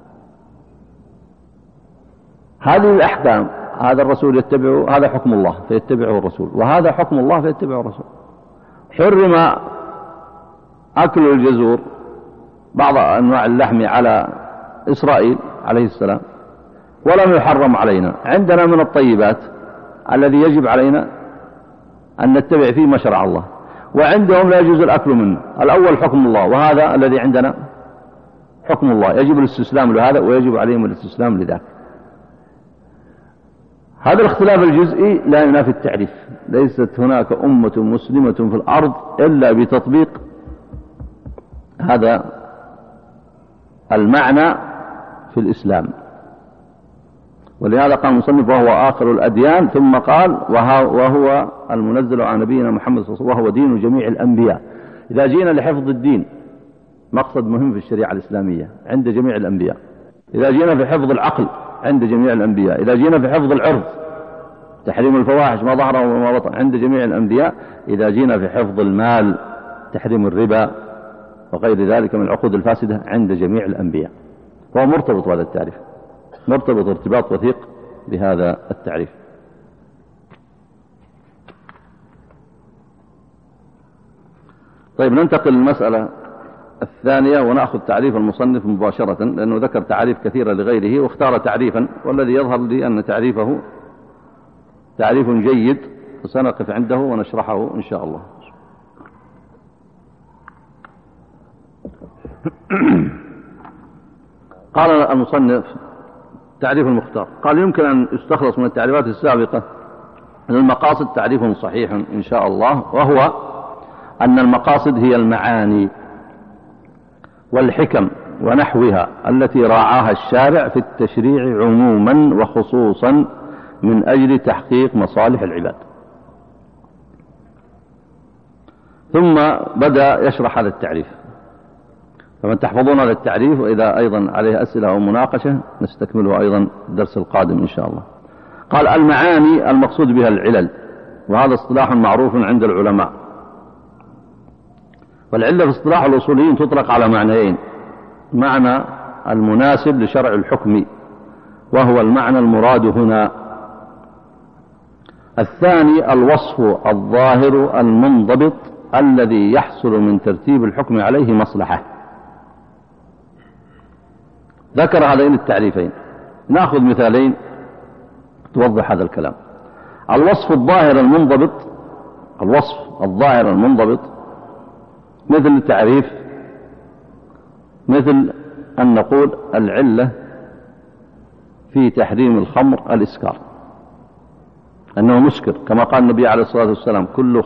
هذه الأحكام هذا الرسول يتبعه، هذا حكم الله فيتبعه الرسول، وهذا حكم الله فيتبعه الرسول. حرم أكل الجزور بعض أنواع اللحم على إسرائيل عليه السلام، ولم يحرم علينا. عندنا من الطيبات الذي يجب علينا أن نتبع فيه ما شرع الله، وعندهم لا يجوز الأكل منه. الأول حكم الله، وهذا الذي عندنا حكم الله، يجب الاستسلام لهذا ويجب عليهم الاستسلام لذاك. هذا الاختلاف الجزئي لا ينافي التعريف. ليست هناك أمة مسلمة في الأرض إلا بتطبيق هذا المعنى في الإسلام. ولهذا قال المصنف وهو آخر الأديان، ثم قال وهو المنزل على نبينا محمد صلى الله عليه وسلم وهو دين جميع الأنبياء. إذا جينا لحفظ الدين، مقصد مهم في الشريعة الإسلامية عند جميع الأنبياء. إذا جينا في حفظ العقل عند جميع الأنبياء. إذا جينا في حفظ العرض، تحريم الفواحش ما ظهر وما بطن، عند جميع الأنبياء. إذا جينا في حفظ المال، تحريم الربا وغير ذلك من العقود الفاسدة، عند جميع الأنبياء. فهو مرتبط بهذا التعريف، مرتبط ارتباط وثيق بهذا التعريف. طيب، ننتقل للمسألة الثانية ونأخذ تعريف المصنف مباشرة، لأنه ذكر تعريف كثيرة لغيره واختار تعريفا، والذي يظهر لي أن تعريفه تعريف جيد، فسنقف عنده ونشرحه إن شاء الله. قال المصنف تعريف المختار، قال يمكن أن يستخلص من التعريفات السابقة أن المقاصد تعريف صحيح إن شاء الله، وهو أن المقاصد هي المعاني والحكم ونحوها التي راعاها الشارع في التشريع عموما وخصوصا من أجل تحقيق مصالح العباد. ثم بدأ يشرح هذا التعريف، فمن تحفظون هذا التعريف وإذا أيضا عليه أسئلة أو مناقشة نستكمله أيضا الدرس القادم إن شاء الله. قال المعاني المقصود بها العلل، وهذا اصطلاح معروف عند العلماء. والعلة في اصطلاح الأصوليين تطلق على معنيين: معنى المناسب لشرع الحكم وهو المعنى المراد هنا، الثاني الوصف الظاهر المنضبط الذي يحصل من ترتيب الحكم عليه مصلحة. ذكر هذين التعريفين، نأخذ مثالين توضح هذا الكلام. الوصف الظاهر المنضبط، الوصف الظاهر المنضبط مثل تعريف، مثل أن نقول العلة في تحريم الخمر الإسكار، أنه مسكر، كما قال النبي عليه الصلاة والسلام: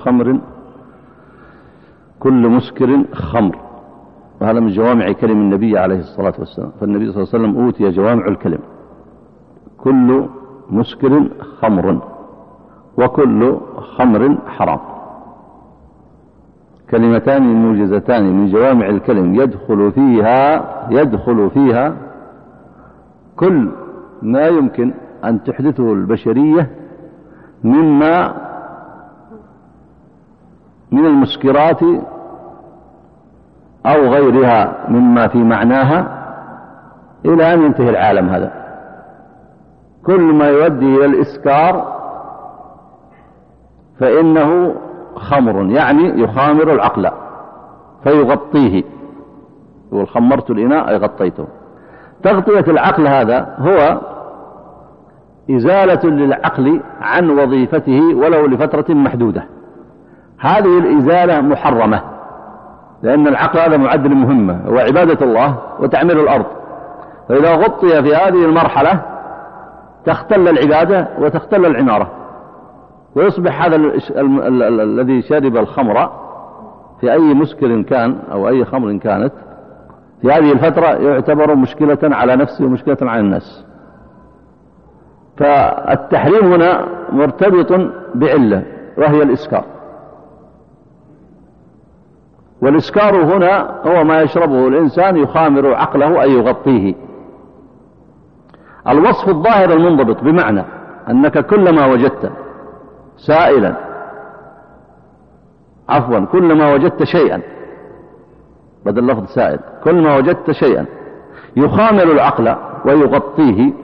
كل مسكر خمر. وهذا من جوامع كلم النبي عليه الصلاة والسلام، فالنبي صلى الله عليه وسلم أوتي جوامع الكلم: كل مسكر خمر وكل خمر حرام. كلمتان موجزتان من جوامع الكلم يدخل فيها كل ما يمكن أن تحدثه البشرية مما من المسكرات أو غيرها مما في معناها إلى أن ينتهي العالم هذا. كل ما يؤدي إلى الإسكار فإنه خمر، يعني يخامر العقل فيغطيه. يقول خمرت الإناء أي غطيته. تغطية العقل هذا هو إزالة للعقل عن وظيفته ولو لفترة محدودة. هذه الإزالة محرمة، لأن العقل هذا معد لمهمة وعبادة الله وتعمير الأرض، فإذا غطي في هذه المرحلة تختل العبادة وتختل العمارة، ويصبح هذا الذي شرب الخمر في أي مسكر كان أو أي خمر كانت في هذه الفترة يعتبر مشكلة على نفسه ومشكلة على الناس. فالتحريم هنا مرتبط بعلة وهي الإسكار، والإسكار هنا هو ما يشربه الإنسان يخامر عقله أي يغطيه. الوصف الظاهر المنضبط بمعنى أنك كلما وجدت سائلا، كلما وجدت شيئا، بدل لفظ سائل، كلما وجدت شيئا يخامر العقل ويغطيه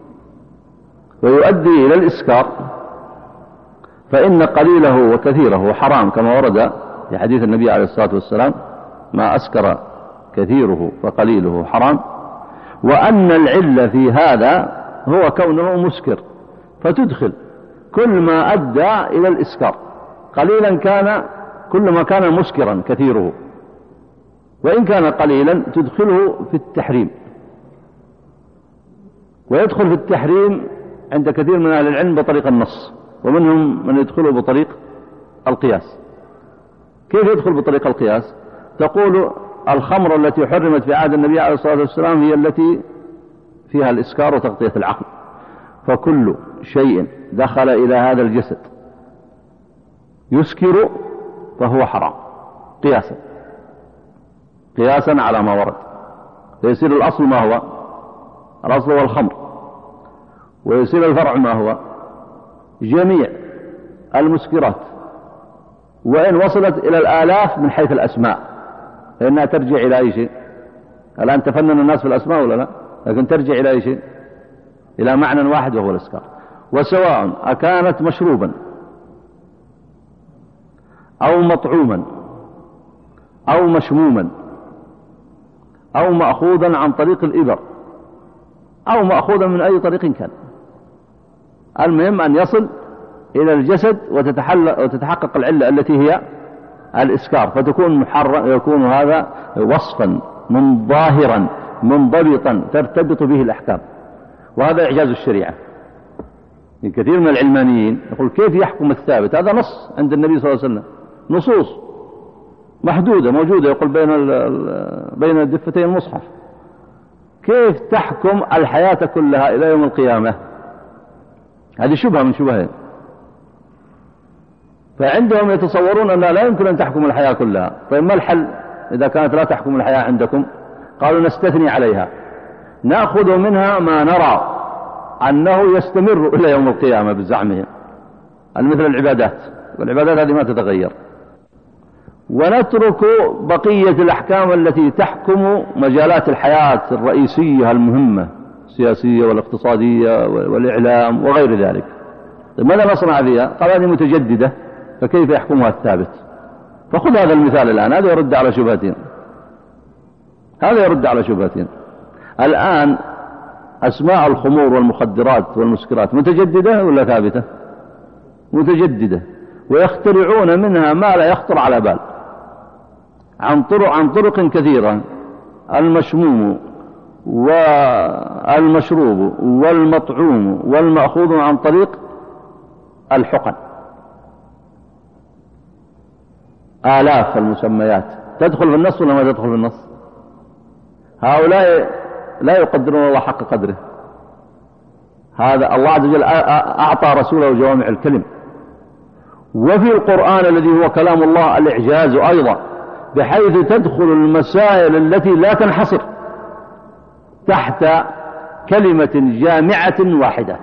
ويؤدي إلى الإسكار فإن قليله وكثيره حرام، كما ورد في حديث النبي عليه الصلاة والسلام: ما أسكر كثيره فقليله حرام. وأن العلة في هذا هو كونه مسكر، فتدخل كل ما أدى إلى الإسكار قليلا كان، كلما كان مسكرا كثيره، وإن كان قليلا تدخله في التحريم. ويدخل في التحريم عند كثير من أهل العلم بطريق النص، ومنهم من يدخله بطريق القياس. كيف يدخل بطريق القياس؟ تقول الخمر التي حرمت في عهد النبي عليه الصلاة والسلام هي التي فيها الإسكار وتغطية العقل، فكل شيء دخل إلى هذا الجسد يسكر فهو حرام قياسا على ما ورد. فيصير الأصل ما هو؟ الأصل هو الخمر، ويصير الفرع ما هو؟ جميع المسكرات، وإن وصلت إلى الآلاف من حيث الأسماء، لأنها ترجع إلى أي شيء. الآن تفنن الناس في الأسماء ولا لا؟ لكن ترجع إلى أي شيء؟ إلى معنى واحد وهو الإسكار. وسواء أكانت مشروبا أو مطعوما أو مشموما أو مأخوذا عن طريق الإبر أو مأخوذا من أي طريق كان، المهم أن يصل إلى الجسد وتتحقق العلة التي هي الإسكار، فتكون محرم، يكون هذا وصفا ظاهرا منضبطا ترتبط به الأحكام، وهذا إعجاز الشريعة. كثير من العلمانيين يقول كيف يحكم الثابت؟ هذا نص عند النبي صلى الله عليه وسلم، نصوص محدودة موجودة، يقول بين الدفتين المصحف، كيف تحكم الحياة كلها إلى يوم القيامة؟ هذه شبهة من شبهين. فعندهم يتصورون أن لا يمكن أن تحكم الحياة كلها. طيب ما الحل إذا كانت لا تحكم الحياة عندكم؟ قالوا نستثني عليها، نأخذ منها ما نرى أنه يستمر إلى يوم القيامة بزعمهم، مثل العبادات، والعبادات هذه ما تتغير، ونترك بقية الأحكام التي تحكم مجالات الحياة الرئيسية المهمة، السياسية والاقتصادية والإعلام وغير ذلك. ماذا نصنع فيها؟ قال هذه متجددة، فكيف يحكمها الثابت؟ فخذ هذا المثال الآن، هذا يرد على شبهتين، هذا يرد على شبهتين. الآن أسماء الخمور والمخدرات والمسكرات متجددة ولا ثابتة؟ متجددة، ويخترعون منها ما لا يخطر على بال عن طرق كثيرة، المشموم والمشروب والمطعوم والمأخوذ عن طريق الحقن، آلاف المسميات. تدخل في النص ولا ما تدخل في النص؟ هؤلاء لا يقدرون الله حق قدره. هذا الله عز وجل أعطى رسوله جوامع الكلم، وفي القرآن الذي هو كلام الله الإعجاز أيضا، بحيث تدخل المسائل التي لا تنحصر تحت كلمة جامعة واحدة.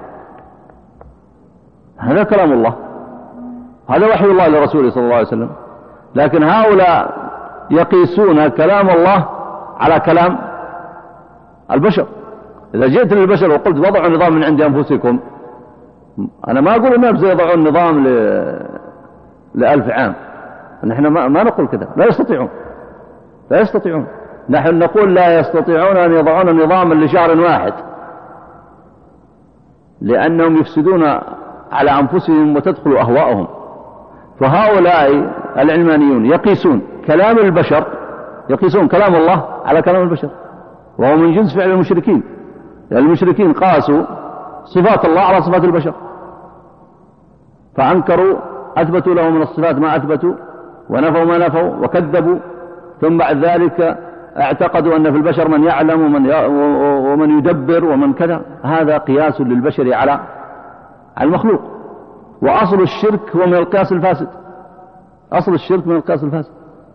هذا كلام الله، هذا وحي الله لرسوله صلى الله عليه وسلم. لكن هؤلاء يقيسون كلام الله على كلام البشر. إذا جئت للبشر وقلت وضعوا نظام من عند أنفسكم، أنا ما أقول أنهم سيضعوا النظام ل1000 عام، نحن ما نقول كذا، لا يستطيعون. نحن نقول لا يستطيعون أن يضعون نظاما لشهر واحد، لأنهم يفسدون على أنفسهم وتدخل أهواءهم. فهؤلاء العلمانيون يقيسون كلام البشر، يقيسون كلام الله على كلام البشر، وهو من جنس فعل المشركين. يعني المشركين قاسوا صفات الله على صفات البشر، فأنكروا، أثبتوا له من الصفات ما أثبتوا، ونفوا ما نفوا، وكذبوا. ثم بعد ذلك اعتقدوا أن في البشر من يعلم ومن يدبر ومن كذا. هذا قياس للبشر على المخلوق. وأصل الشرك هو من القياس الفاسد، أصل الشرك من القياس الفاسد.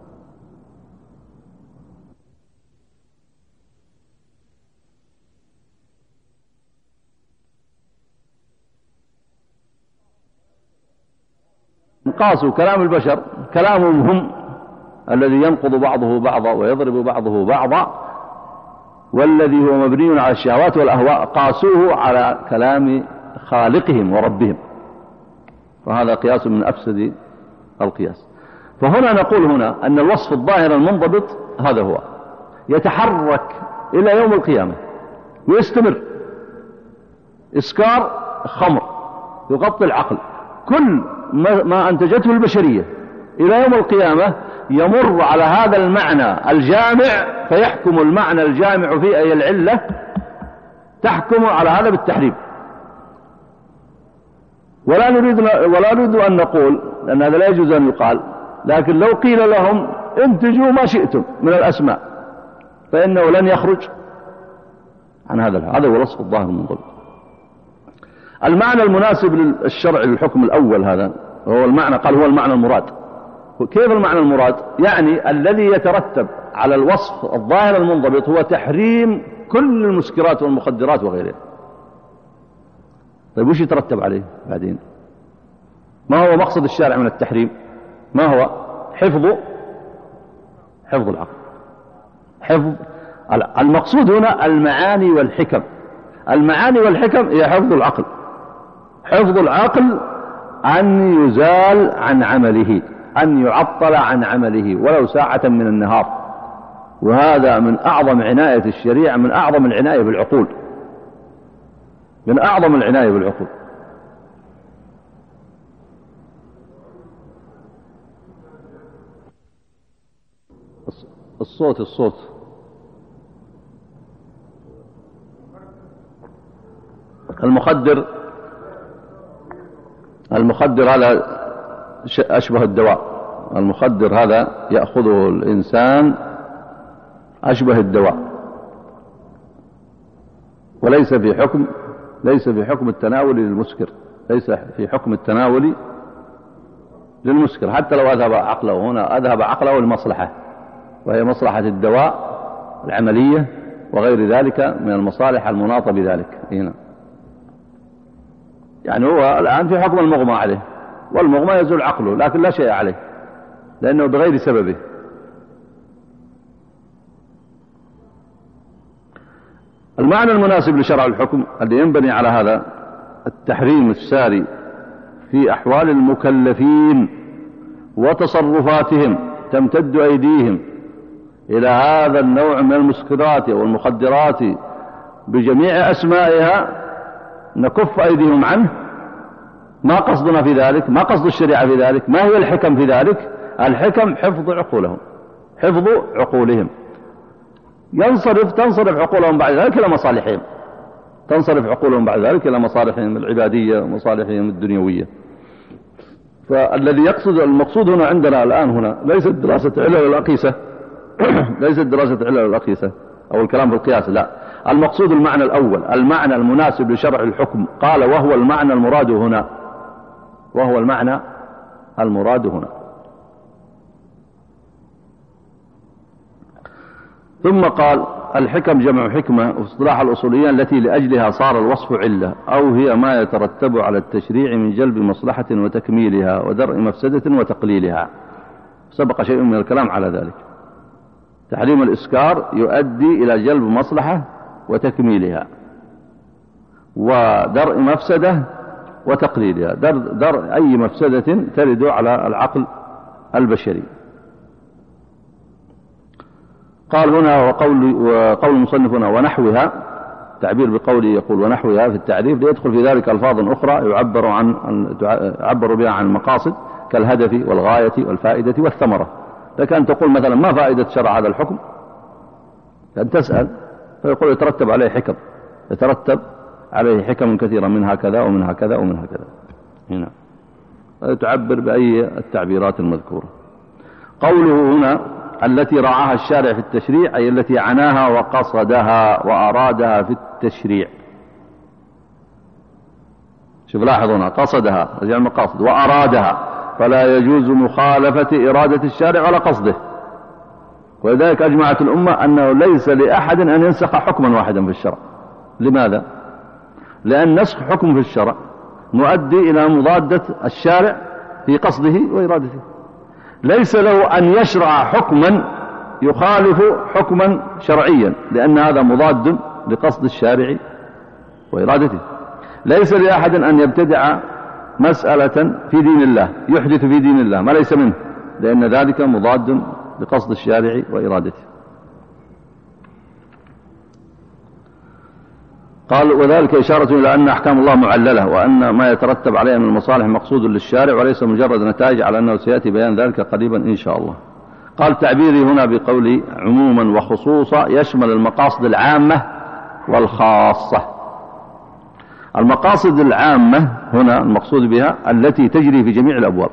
قاسوا كلام البشر، كلامهم هم الذي ينقض بعضه بعضا ويضرب بعضه بعضا، والذي هو مبني على الشهوات والأهواء، قاسوه على كلام خالقهم وربهم. فهذا قياس من أفسد القياس. فهنا نقول هنا أن الوصف الظاهر المنضبط هذا هو، يتحرك إلى يوم القيامة ويستمر. إسكار خمر يغطي العقل، كل ما أنتجته البشرية إلى يوم القيامة يمر على هذا المعنى الجامع، فيحكم المعنى الجامع في أي العلة تحكم على هذا بالتحريم. ولا نريد أن نقول، لأن هذا لا يجوز أن يقال، لكن لو قيل لهم انتجوا ما شئتم من الأسماء فإنه لن يخرج عن هذا هو الوصف الظاهر المنضبط. المعنى المناسب للشرع للحكم الأول هذا هو المعنى، قال هو المعنى المراد. كيف المعنى المراد؟ يعني الذي يترتب على الوصف الظاهر المنضبط هو تحريم كل المسكرات والمخدرات وغيرها. طيب وش يترتب عليه بعدين؟ ما هو مقصد الشارع من التحريم؟ ما هو؟ حفظ العقل. المقصود هنا المعاني والحكم. المعاني والحكم هي حفظ العقل. حفظ العقل أن يزال عن عمله، أن يعطل عن عمله ولو ساعة من النهار. وهذا من أعظم عناية الشريعة، من أعظم العناية بالعقول، من أعظم العناية بالعقول. الصوت المخدر هذا أشبه الدواء. المخدر هذا يأخذه الإنسان أشبه الدواء، وليس في حكم التناول للمسكر، ليس في حكم التناول للمسكر، حتى لو أذهب عقله. هنا أذهب عقله لمصلحة، وهي مصلحة الدواء العملية وغير ذلك من المصالح المناطة بذلك هنا. يعني هو الآن في حكم المغمى عليه، والمغمى يزول عقله لكن لا شيء عليه لأنه بغير سببه. المعنى المناسب لشرع الحكم الذي ينبني على هذا التحريم الساري في أحوال المكلفين وتصرفاتهم، تمتد أيديهم إلى هذا النوع من المسكرات والمخدرات بجميع أسمائها، نكف أيديهم عنه. ما قصدنا في ذلك، ما قصد الشريعة في ذلك، ما هي الحكم في ذلك؟ الحكم حفظ عقولهم، حفظ عقولهم. تنصرف عقولهم بعد ذلك إلى مصالحهم، تنصرف عقولهم بعد ذلك إلى مصالحهم العبادية ومصالحهم الدنيوية. فالذي المقصود هنا عندنا الآن هنا ليست دراسة علل الأقيسة ليست دراسة علل الأقيسة أو الكلام في القياس، لا. المقصود المعنى الأول، المعنى المناسب لشرع الحكم. قال وهو المعنى المراد هنا، وهو المعنى المراد هنا. ثم قال الحكم جمع حكمة في اصطلاح الأصوليين التي لأجلها صار الوصف علة، أو هي ما يترتب على التشريع من جلب مصلحة وتكميلها ودرء مفسدة وتقليلها. سبق شيء من الكلام على ذلك. تحريم الإسكار يؤدي إلى جلب مصلحة وتكميلها، ودرء مفسدة وتقليلها. درء أي مفسدة ترد على العقل البشري. قال هنا وقول المصنف هنا ونحوها، تعبير بقوله يقول ونحوها في التعريف، ليدخل في ذلك ألفاظ أخرى يعبر بها عن المقاصد كالهدف والغاية والفائدة والثمرة. لك أن تقول مثلا ما فائدة شرع هذا الحكم؟ أن تسأل فيقول يترتب عليه حكم، يترتب عليه حكم كثيرة، منها كذا ومنها كذا ومنها كذا. هنا تعبر بأي التعبيرات المذكورة. قوله هنا التي رعاها الشارع في التشريع، أي التي عناها وقصدها وأرادها في التشريع. شوف لاحظ هنا قصدها رجع المقاصد وأرادها، فلا يجوز مخالفة إرادة الشارع ولا قصده. ولذلك أجمعت الأمة أنه ليس لأحد أن ينسخ حكما واحدا في الشرع. لماذا؟ لأن نسخ حكم في الشرع مؤدي إلى مضادة الشارع في قصده وإرادته. ليس له أن يشرع حكما يخالف حكما شرعيا، لأن هذا مضاد لقصد الشارع وإرادته. ليس لأحد أن يبتدع مسألة في دين الله، يحدث في دين الله ما ليس منه، لأن ذلك مضاد لقصد الشارع وإرادته. قال وذلك إشارة إلى أن أحكام الله معللة، وأن ما يترتب عليها من المصالح مقصود للشارع وليس مجرد نتائج، على أنه سيأتي بيان ذلك قريبا إن شاء الله. قال تعبيري هنا بقولي عموما وخصوصا يشمل المقاصد العامة والخاصة. المقاصد العامة هنا المقصود بها التي تجري في جميع الأبواب.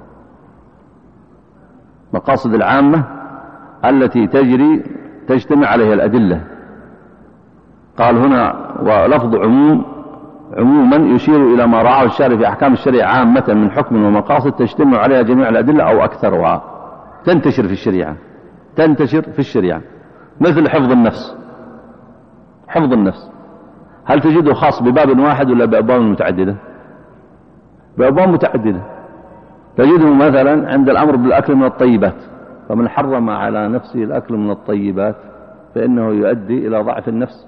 مقاصد العامة التي تجتمع عليها الأدلة. قال هنا ولفظ عموما يشير إلى ما رعاه الشارع في أحكام الشريعة عامة من حكم ومقاصد تجتمع عليها جميع الأدلة أو أكثرها، تنتشر في الشريعة، مثل حفظ النفس. حفظ النفس هل تجده خاص بباب واحد ولا بأبواب متعددة؟ بأبواب متعددة. تجده مثلا عند الأمر بالأكل من الطيبات، فمن حرم على نفسه الأكل من الطيبات فإنه يؤدي إلى ضعف النفس.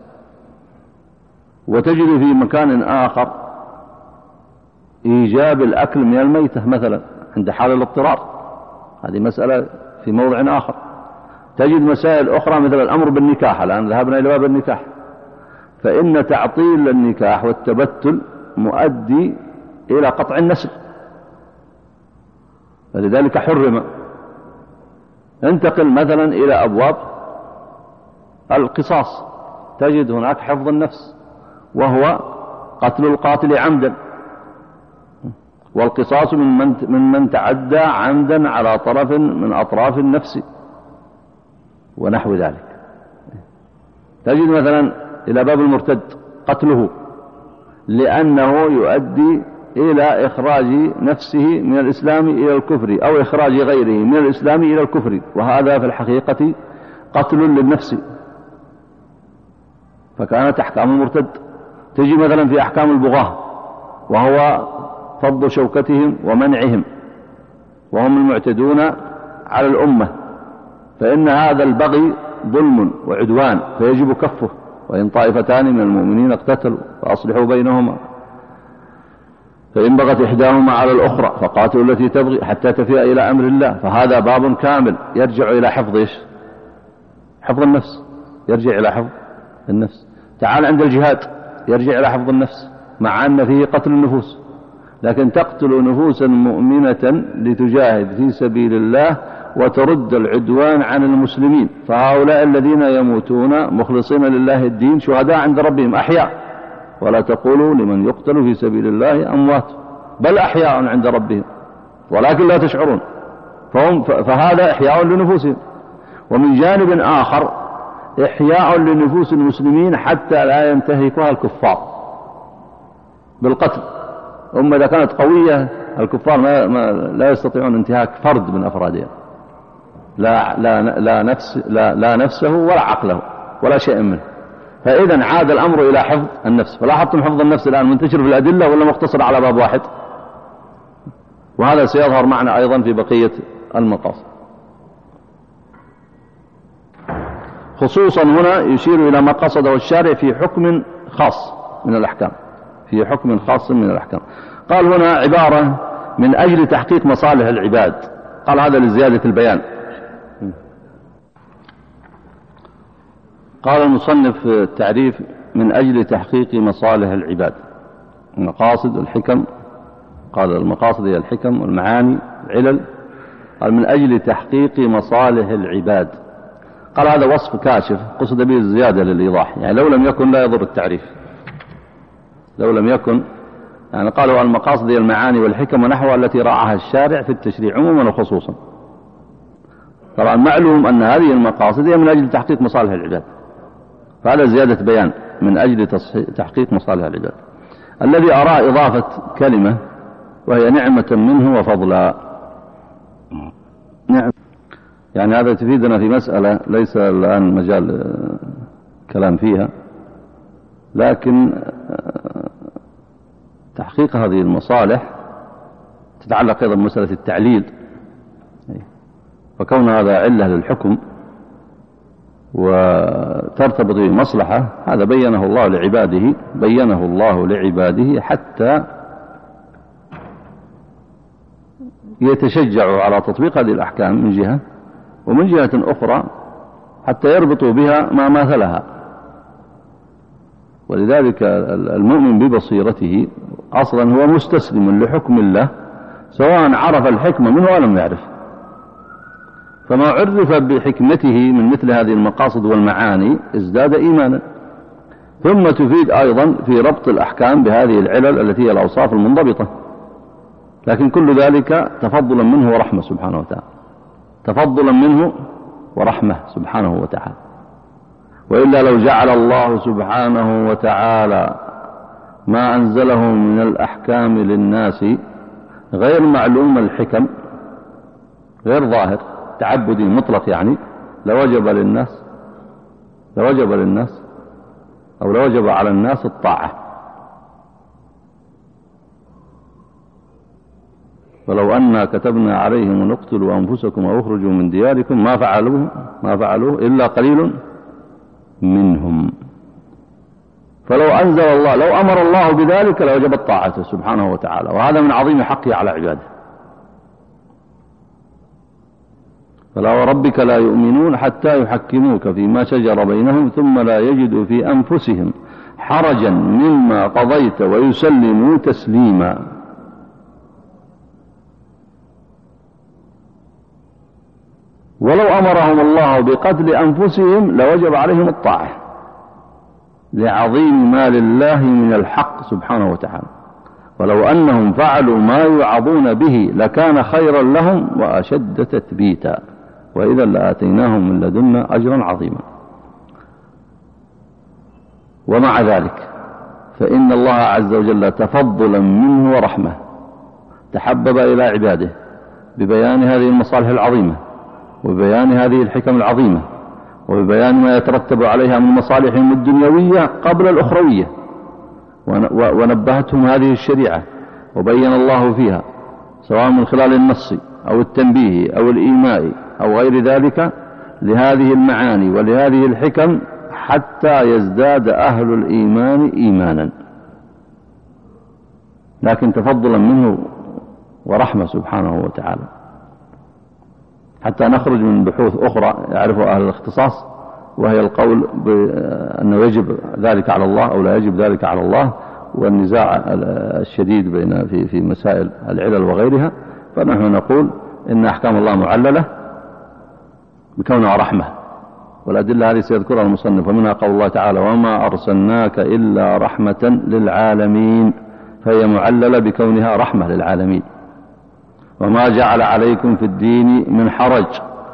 وتجد في مكان آخر إيجاب الأكل من الميتة مثلا عند حال الاضطرار، هذه مسألة في موضع آخر. تجد مسائل أخرى مثل الأمر بالنكاح، الآن ذهبنا إلى باب النكاح، فإن تعطيل النكاح والتبتل مؤدي إلى قطع النسل، فلذلك حرم انتقل مثلا إلى أبواب القصاص، تجد هناك حفظ النفس وهو قتل القاتل عمدا، والقصاص من تعدى عمدا على طرف من أطراف النفس ونحو ذلك. تجد مثلا إلى باب المرتد قتله لأنه يؤدي إلى إخراج نفسه من الإسلام إلى الكفر أو إخراج غيره من الإسلام إلى الكفر، وهذا في الحقيقة قتل للنفس، فكانت أحكام المرتد. تجي مثلا في أحكام البغاة وهو فض شوكتهم ومنعهم، وهم المعتدون على الأمة، فإن هذا البغي ظلم وعدوان فيجب كفه، وإن طائفتان من المؤمنين اقتتلوا فأصلحوا بينهما، فإن بغت إحداهما على الأخرى فقاتلوا التي تبغي حتى تفيء إلى أمر الله. فهذا باب كامل يرجع إلى حفظ إيش؟ حفظ النفس، يرجع إلى حفظ النفس. تعال عند الجهاد يرجع إلى حفظ النفس، مع أن فيه قتل النفوس، لكن تقتل نفوسا مؤمنة لتجاهد في سبيل الله وترد العدوان عن المسلمين، فهؤلاء الذين يموتون مخلصين لله الدين شهداء عند ربهم أحياء، ولا تقولوا لمن يقتل في سبيل الله أموات، بل أحياء عند ربهم ولكن لا تشعرون، فهذا إحياء لنفوسهم. ومن جانب آخر إحياء لنفوس المسلمين حتى لا ينتهكها الكفار بالقتل. أما إذا كانت قوية الكفار لا يستطيعون انتهاك فرد من أفرادها، لا نفسه ولا عقله ولا شيء منه. فإذا عاد الأمر إلى حفظ النفس. فلاحظتم حفظ النفس الآن منتشر في الأدلة ولا مقتصر على باب واحد؟ وهذا سيظهر معنا أيضا في بقية المقاصد. خصوصا هنا يشير إلى ما قصده الشارع في حكم خاص من الأحكام، في حكم خاص من الأحكام. قال هنا عبارة من أجل تحقيق مصالح العباد، قال هذا لزيادة البيان. قال المصنف في التعريف من أجل تحقيق مصالح العباد، المقاصد والحكم. قال المقاصد هي الحكم والمعاني العلل. قال من أجل تحقيق مصالح العباد. قال هذا وصف كاشف قصد به الزيادة للإيضاح، يعني لو لم يكن لا يضر التعريف، لو لم يكن يعني قالوا المقاصد هي المعاني والحكم ونحوها التي راعاها الشارع في التشريع عموما وخصوصا. طبعا معلوم أن هذه المقاصد هي من أجل تحقيق مصالح العباد، فهذا زيادة بيان من أجل تحقيق مصالح العباد. الذي أرى إضافة كلمة وهي نعمة منه وفضلا. نعم، يعني هذا تفيدنا في مسألة ليس الآن مجال كلام فيها، لكن تحقيق هذه المصالح تتعلق أيضا بمسألة التعليل، فكون هذا علة للحكم وترتبط به مصلحة، هذا بينه الله لعباده حتى يتشجعوا على تطبيق هذه الأحكام من جهة، ومن جهة أخرى حتى يربطوا بها ما ماثلها. ولذلك المؤمن ببصيرته أصلا هو مستسلم لحكم الله سواء عرف الحكمة منه أو لم يعرف، فما عرف بحكمته من مثل هذه المقاصد والمعاني ازداد إيمانا. ثم تفيد أيضا في ربط الأحكام بهذه العلل التي هي الأوصاف المنضبطة، لكن كل ذلك تفضلا منه ورحمة سبحانه وتعالى، تفضلا منه ورحمة سبحانه وتعالى. وإلا لو جعل الله سبحانه وتعالى ما أنزله من الأحكام للناس غير معلوم الحكم، غير ظاهر تعبدي مطلق، يعني لوجب على الناس الطاعة. ولو أننا كتبنا عليهم أن اقتلوا أنفسكم أو اخرجوا من دياركم ما فعلوه إلا قليل منهم. فلو أنزل الله، لو أمر الله بذلك لوجبت طاعته سبحانه وتعالى، وهذا من عظيم حقه على عباده. فلا وربك لا يؤمنون حتى يحكموك فيما شجر بينهم ثم لا يجدوا في أنفسهم حرجا مما قضيت ويسلموا تسليما. ولو أمرهم الله بقتل أنفسهم لوجب عليهم الطاعة لعظيم ما لله من الحق سبحانه وتعالى، ولو أنهم فعلوا ما يوعظون به لكان خيرا لهم وأشد تثبيتا، وإذا لآتيناهم من لدنا أجرا عظيما. ومع ذلك فإن الله عز وجل تفضلا منه ورحمة تحبب إلى عباده ببيان هذه المصالح العظيمة وببيان هذه الحكم العظيمة وببيان ما يترتب عليها من مصالحهم الدنيوية قبل الأخروية، ونبهتهم هذه الشريعة وبين الله فيها سواء من خلال النص أو التنبيه أو الإيماء أو غير ذلك لهذه المعاني ولهذه الحكم حتى يزداد أهل الإيمان إيمانا، لكن تفضلا منه ورحمة سبحانه وتعالى، حتى نخرج من بحوث أخرى يعرفها أهل الاختصاص، وهي القول بأنه يجب ذلك على الله أو لا يجب ذلك على الله، والنزاع الشديد بين في مسائل العلل وغيرها. فنحن نقول إن أحكام الله معللة بكونها رحمة، والأدلة هذه سيذكرها المصنف، ومنها قول الله تعالى وما أرسلناك إلا رحمة للعالمين، فهي معللة بكونها رحمة للعالمين. وما جعل عليكم في الدين من حرج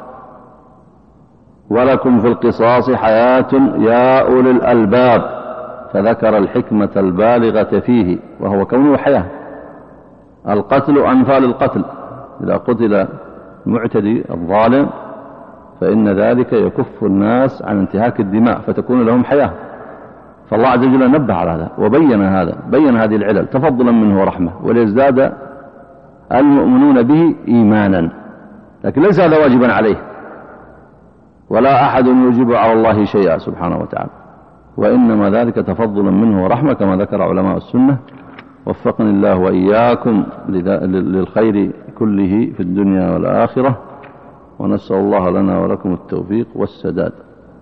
ولكم في القصاص حياة يا أولي الألباب، فذكر الحكمة البالغة فيه وهو كونه حياة. القتل أنفى للقتل، إذا قتل المعتدي الظالم فإن ذلك يكف الناس عن انتهاك الدماء فتكون لهم حياة، فالله عز وجل نبه على هذا وبين هذا، بين هذه العلل تفضلا منه ورحمة وليزداد المؤمنون به إيمانا، لكن ليس هذا واجبا عليه ولا أحد يجب على الله شيئا سبحانه وتعالى، وإنما ذلك تفضلا منه ورحمة كما ذكر علماء السنة. وفقني الله وإياكم للخير كله في الدنيا والآخرة، ونسأل الله لنا ولكم التوفيق والسداد.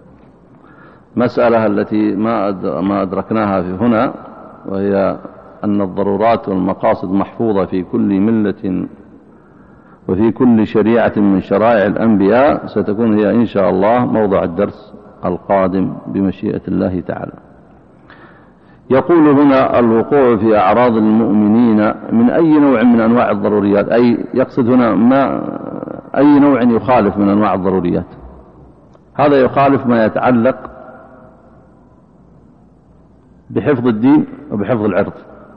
مسألة التي ما أدركناها في هنا، وهي أن الضرورات والمقاصد محفوظة في كل ملة وفي كل شريعة من شرائع الأنبياء، ستكون هي إن شاء الله موضع الدرس القادم بمشيئة الله تعالى. يقول هنا الوقوع في أعراض المؤمنين من أي نوع من أنواع الضروريات، أي يقصد هنا أي نوع يخالف من أنواع الضروريات. هذا يخالف ما يتعلق بحفظ الدين وبحفظ العرض،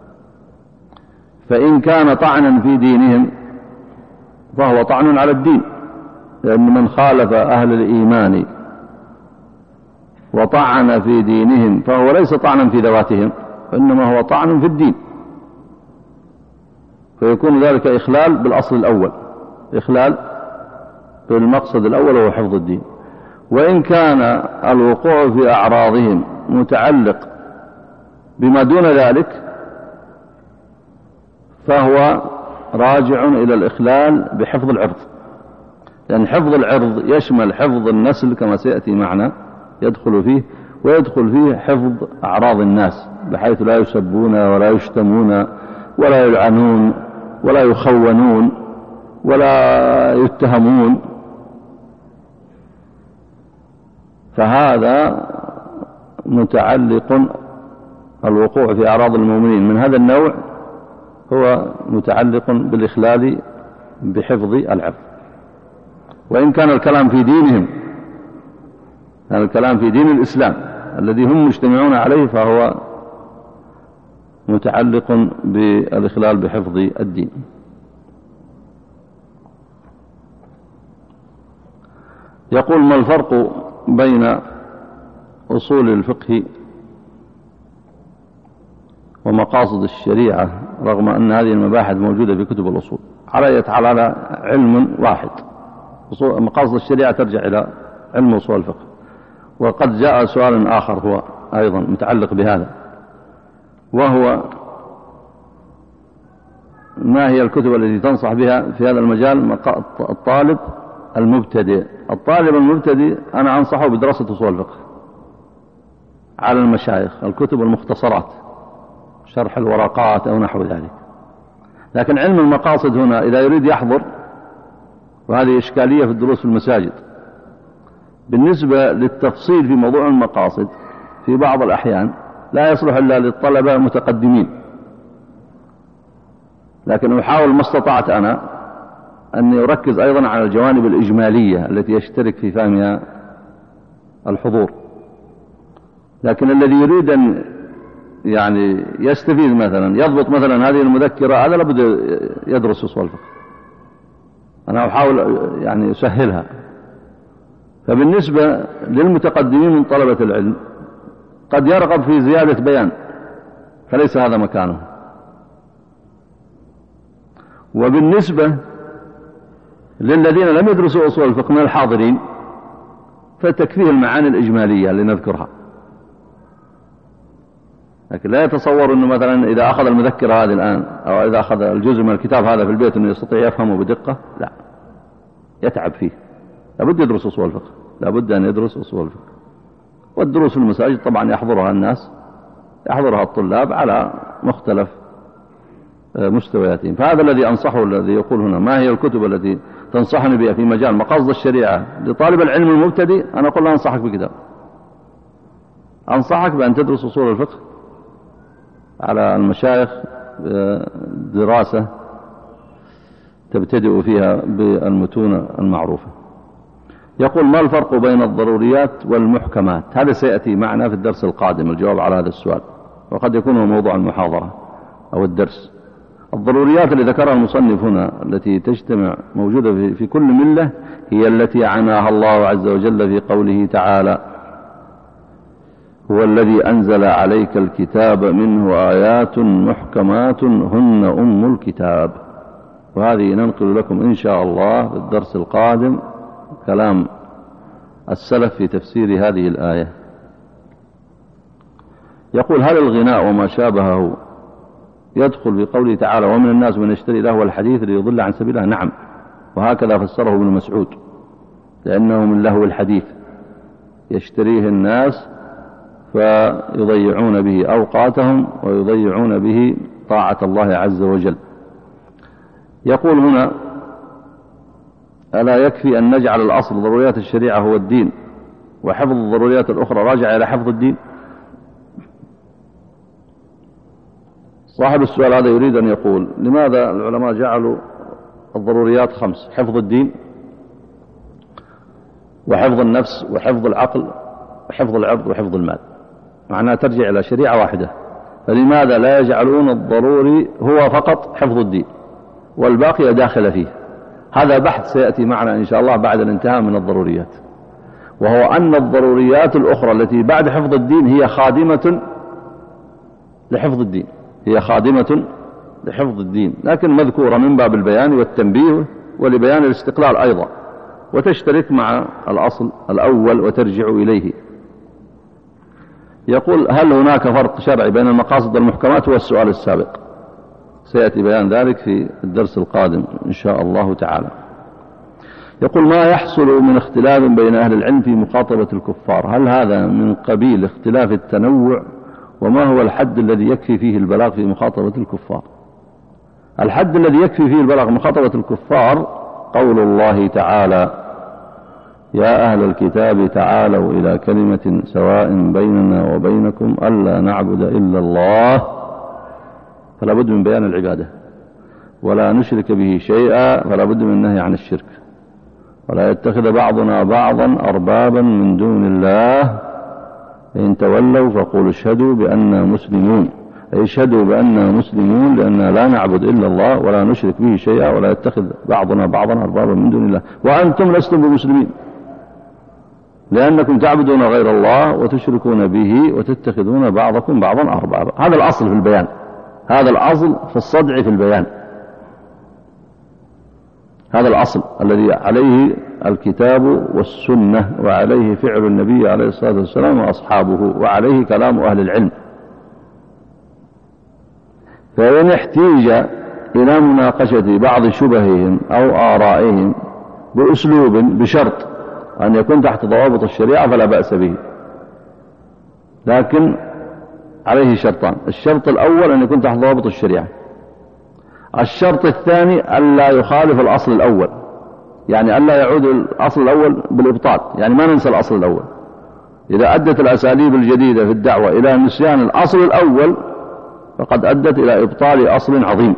فإن كان طعنا في دينهم فهو طعن على الدين، لأن من خالف أهل الإيمان وطعن في دينهم فهو ليس طعنا في ذواتهم، وإنما هو طعن في الدين، فيكون ذلك إخلال بالأصل الأول، إخلال بالمقصد الأول وهو حفظ الدين. وإن كان الوقوع في أعراضهم متعلق بما دون ذلك فهو راجع إلى الإخلال بحفظ العرض، لأن حفظ العرض يشمل حفظ النسل كما سيأتي معنا، يدخل فيه ويدخل فيه حفظ أعراض الناس بحيث لا يسبون ولا يشتمون ولا يلعنون ولا يخونون ولا يتهمون، فهذا متعلق، الوقوع في أعراض المؤمنين من هذا النوع هو متعلق بالإخلال بحفظ العرض. وإن كان الكلام في دينهم، كان الكلام في دين الإسلام الذي هم مجتمعون عليه، فهو متعلق بالإخلال بحفظ الدين. يقول ما الفرق بين أصول الفقه ومقاصد الشريعة رغم أن هذه المباحث موجودة في كتب الأصول؟ على على علم واحد، مقاصد الشريعة ترجع إلى علم أصول الفقه. وقد جاء سؤال آخر هو أيضا متعلق بهذا، وهو ما هي الكتب التي تنصح بها في هذا المجال الطالب المبتدئ؟ الطالب المبتدئ أنا أنصحه بدراسة أصول الفقه على المشايخ، الكتب المختصرات، شرح الورقات أو نحو ذلك. لكن علم المقاصد هنا إذا يريد يحضر وهذه إشكالية في الدروس في المساجد. بالنسبة للتفصيل في موضوع المقاصد في بعض الأحيان لا يصلح إلا للطلبة المتقدمين، لكن أحاول ما استطعت أنا أن يركز أيضا على الجوانب الإجمالية التي يشترك في فهمها الحضور. لكن الذي يريد أن يعني يستفيد مثلا يضبط مثلا هذه المذكرة، هذا لابد يدرس أصول الفقه. أنا أحاول يعني أسهلها. فبالنسبة للمتقدمين من طلبة العلم قد يرغب في زيادة بيان، فليس هذا مكانه. وبالنسبة للذين لم يدرسوا أصول الفقه من الحاضرين فتكفيه المعاني الإجمالية اللي نذكرها. لكن لا يتصور أنه مثلا إذا أخذ المذكرة هذه الآن أو إذا أخذ الجزء من الكتاب هذا في البيت أنه يستطيع يفهمه بدقة، لا، يتعب فيه. لابد يدرس أصول الفقه، لابد أن يدرس أصول الفقه. والدروس في المساجد طبعا يحضرها الناس، يحضرها الطلاب على مختلف مستوياتهم. فهذا الذي أنصحه الذي يقول هنا ما هي الكتب التي تنصحني بها في مجال مقاصد الشريعة لطالب العلم المبتدئ، أنا أقول له أنصحك بكتاب، أنصحك بأن تدرس أصول الفقه على المشايخ دراسة تبتدئ فيها بالمتون المعروفة. يقول ما الفرق بين الضروريات والمحكمات؟ هذا سيأتي معنا في الدرس القادم الجواب على هذا السؤال، وقد يكون هو موضوع المحاضرة أو الدرس. الضروريات اللي ذكرها المصنف هنا التي تجتمع موجودة في كل ملة هي التي عناها الله عز وجل في قوله تعالى هو الذي أنزل عليك الكتاب منه آيات محكمات هن أم الكتاب. وهذه ننقل لكم إن شاء الله في الدرس القادم كلام السلف في تفسير هذه الآية. يقول هل الغناء وما شابهه يدخل في قوله تعالى ومن الناس من يشتري لهو الحديث ليضل عن سبيل الله؟ نعم، وهكذا فسره ابن مسعود، لأنه من لهو الحديث يشتريه الناس فيضيعون به أوقاتهم ويضيعون به طاعة الله عز وجل. يقول هنا ألا يكفي أن نجعل الأصل ضروريات الشريعة هو الدين وحفظ الضروريات الأخرى راجع إلى حفظ الدين؟ صاحب السؤال هذا يريد أن يقول لماذا العلماء جعلوا الضروريات 5؟ حفظ الدين وحفظ النفس وحفظ العقل وحفظ العرض وحفظ المال، معناها ترجع إلى شريعة واحدة. فلماذا لا يجعلون الضروري هو فقط حفظ الدين والباقي داخل فيه؟ هذا بحث سيأتي معنا إن شاء الله بعد الانتهاء من الضروريات، وهو أن الضروريات الأخرى التي بعد حفظ الدين هي خادمة لحفظ الدين، هي خادمة لحفظ الدين، لكن مذكورة من باب البيان والتنبيه ولبيان الاستقلال أيضا، وتشترك مع الأصل الأول وترجع إليه. يقول هل هناك فرق شرعي بين المقاصد والمحكمات؟ هو السؤال السابق، سيأتي بيان ذلك في الدرس القادم إن شاء الله تعالى. يقول ما يحصل من اختلاف بين أهل العلم في مخاطبة الكفار، هل هذا من قبيل اختلاف التنوع؟ وما هو الحد الذي يكفي فيه البلاغ في مخاطبة الكفار؟ الحد الذي يكفي فيه البلاغ مخاطبة الكفار قول الله تعالى يا أهل الكتاب تعالوا إلى كلمة سواء بيننا وبينكم ألا نعبد إلا الله، فلا بد من بيان العبادة، ولا نشرك به شيئا، فلا بد من النهي عن الشرك، ولا يتخذ بعضنا بعضا أربابا من دون الله، إن تولوا فقولوا اشهدوا بأننا مسلمون، أي اشهدوا بأننا مسلمون لأننا لا نعبد إلا الله ولا نشرك به شيئا ولا يتخذ بعضنا بعضا أربابا من دون الله، وأنتم لستم بمسلمين لأنكم تعبدون غير الله وتشركون به وتتخذون بعضكم بعضا أربابا. هذا الأصل في البيان، هذا الأصل في الصدع في البيان، هذا الأصل الذي عليه الكتاب والسنة وعليه فعل النبي عليه الصلاة والسلام وأصحابه وعليه كلام أهل العلم. فإن احتيج إلى مناقشة بعض شبههم أو آرائهم بأسلوب بشرط أن يكون تحت ضوابط الشريعة فلا بأس به، لكن عليه شرطان: الشرط الأول أن يكون تحت ضوابط الشريعة، الشرط الثاني ألا يخالف الأصل الأول. يعني ألا يعود الأصل الأول بالإبطال، يعني ما ننسى الأصل الأول. إذا أدت الأساليب الجديدة في الدعوة إلى نسيان الأصل الأول فقد أدت إلى إبطال أصل عظيم.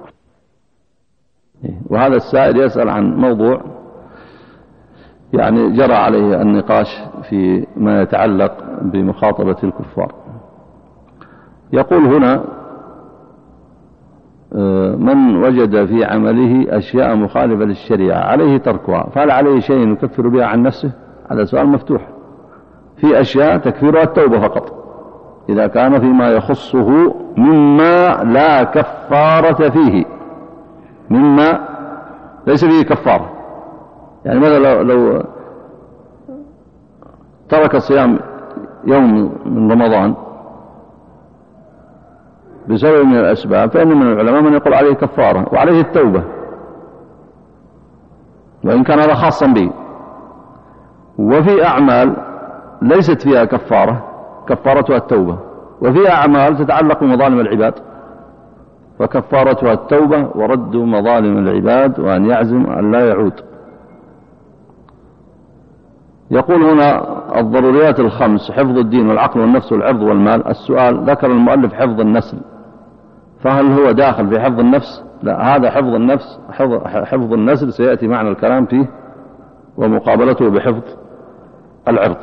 وهذا السائل يسأل عن موضوع يعني جرى عليه النقاش في ما يتعلق بمخاطبة الكفار. يقول هنا: من وجد في عمله أشياء مخالفة للشريعة عليه تركها، فهل عليه شيء يكفر بها عن نفسه؟ هذا سؤال مفتوح. في أشياء تكفيرها التوبة فقط إذا كان فيما يخصه مما لا كفارة فيه، مما ليس فيه كفارة. يعني مثلا لو ترك الصيام يوم من رمضان بسبب من الأسباب فإن من العلماء من يقول عليه كفارة وعليه التوبة، وإن كان هذا خاصا به. وفي أعمال ليست فيها كفارة كفارتها التوبة، وفي أعمال تتعلق بمظالم العباد فكفارتها التوبة ورد مظالم العباد وأن يعزم أن لا يعود. يقول هنا: الضروريات الخمس حفظ الدين والعقل والنفس والعرض والمال. السؤال: ذكر المؤلف حفظ النسل، فهل هو داخل في حفظ النفس؟ لا، هذا حفظ النفس. حفظ النسل سيأتي معنى الكلام فيه ومقابلته بحفظ العرض.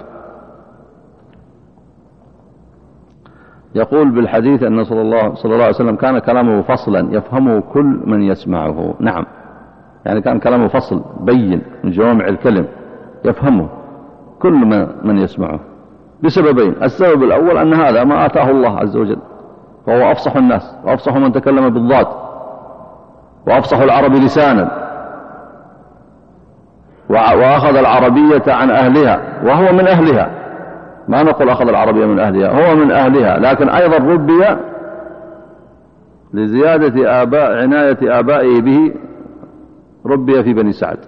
يقول بالحديث أن صلى الله عليه وسلم كان كلامه فصلا يفهمه كل من يسمعه. نعم، يعني كان كلامه فصل بين من جوامع الكلم يفهمه كل من يسمعه بسببين: السبب الأول أن هذا ما آتاه الله عز وجل، فهو أفصح الناس وأفصح من تكلم بالضاد وأفصح العرب لسانا، وأخذ العربية عن أهلها وهو من أهلها. ما نقول أخذ العربية من أهلها، هو من أهلها، لكن أيضا ربي لزيادة عناية آبائه به، ربي في بني سعد،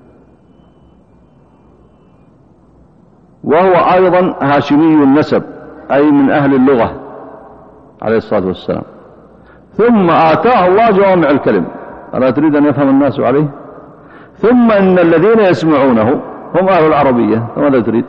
وهو أيضا هاشمي النسب أي من أهل اللغة عليه الصلاة والسلام. ثم آتاه الله جوامع الكلم، ألا تريد أن يفهم الناس عليه؟ ثم إن الذين يسمعونه هم أهل العربية، فماذا تريد؟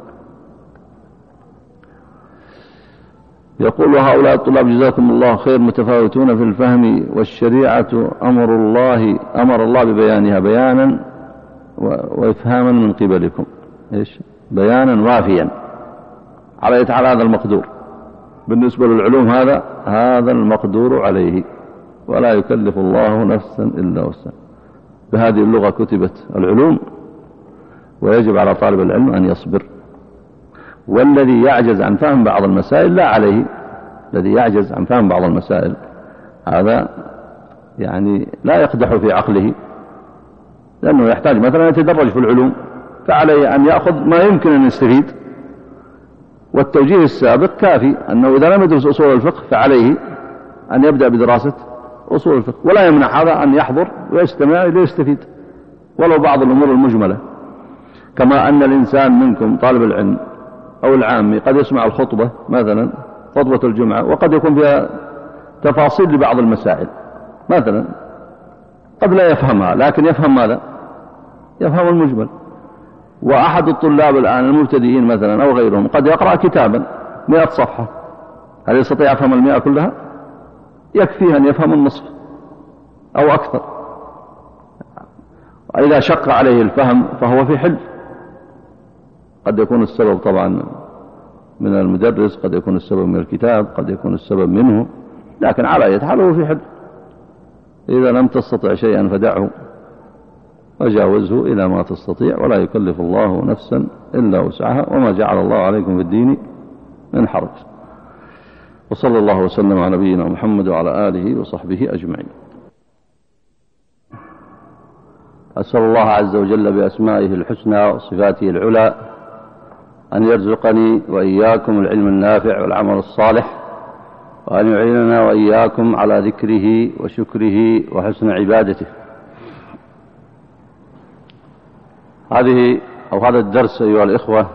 يقول: هؤلاء الطلاب جزاكم الله خير متفاوتون في الفهم، والشريعة أمر الله ببيانها بيانا وإفهاما من قبلكم. إيش؟ بيانا وافيا على يتعالى هذا المقدور. بالنسبة للعلوم هذا المقدور عليه، ولا يكلف الله نفسا إلا وسعها. بهذه اللغة كتبت العلوم، ويجب على طالب العلم أن يصبر. والذي يعجز عن فهم بعض المسائل لا عليه، الذي يعجز عن فهم بعض المسائل هذا يعني لا يقدح في عقله، لأنه يحتاج مثلا يتدرج في العلوم، فعليه أن يأخذ ما يمكن أن يستفيد. والتوجيه السابق كافي، أنه إذا لم يدرس أصول الفقه فعليه أن يبدأ بدراسة أصول الفقه، ولا يمنع هذا أن يحضر ويستمع ليستفيد ولو بعض الأمور المجملة. كما أن الإنسان منكم طالب العلم أو العامي قد يسمع الخطبة مثلا خطبة الجمعة وقد يكون فيها تفاصيل لبعض المسائل مثلا قد لا يفهمها، لكن يفهم ماذا؟ يفهم المجمل. وأحد الطلاب الآن المبتدئين مثلا أو غيرهم قد يقرأ كتابا 100 صفحة، هل يستطيع يفهم 100 كلها؟ يكفيه أن يفهم النصف أو أكثر. إذا شق عليه الفهم فهو في حل. قد يكون السبب طبعا من المدرس، قد يكون السبب من الكتاب، قد يكون السبب منه، لكن على أي حال هو في حل. إذا لم تستطع شيئا فدعه وجاوزه إلى ما تستطيع، ولا يكلف الله نفسا إلا وسعها، وما جعل الله عليكم في الدين من حرج. وصلى الله وسلم على نبينا محمد وعلى آله وصحبه أجمعين. أسأل الله عز وجل بأسمائه الحسنى وصفاته العلى أن يرزقني وإياكم العلم النافع والعمل الصالح، وأن يعيننا وإياكم على ذكره وشكره وحسن عبادته. هذا الدرس أيها الإخوة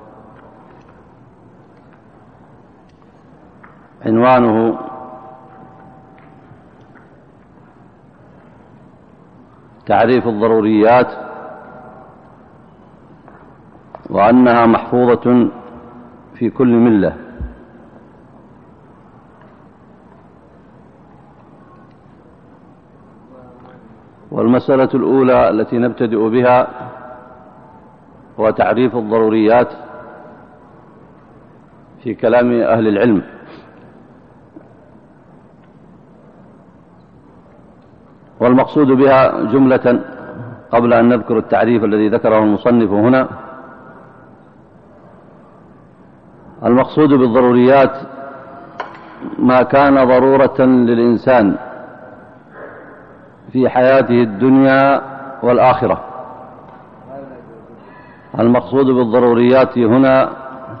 عنوانه تعريف الضروريات وأنها محفوظة في كل ملة. والمسألة الأولى التي نبتدئ بها هو تعريف الضروريات في كلام أهل العلم. والمقصود بها جملة قبل أن نذكر التعريف الذي ذكره المصنف هنا، المقصود بالضروريات ما كان ضرورة للإنسان في حياته الدنيا والآخرة. المقصود بالضروريات هنا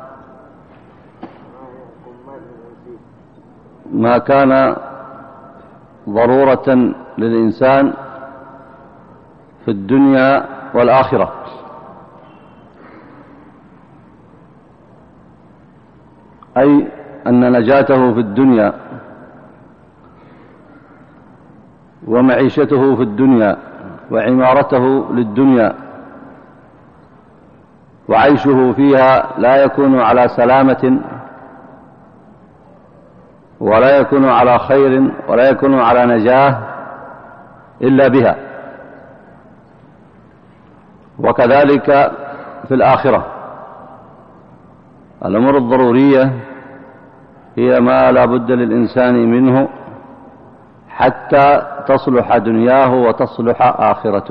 ما كان ضرورة للإنسان في الدنيا والآخرة، أي أن نجاته في الدنيا ومعيشته في الدنيا وعمارته للدنيا وعيشه فيها لا يكون على سلامة ولا يكون على خير ولا يكون على نجاة إلا بها. وكذلك في الآخرة الأمور الضرورية هي ما لا بد للإنسان منه حتى تصلح دنياه وتصلح آخرته.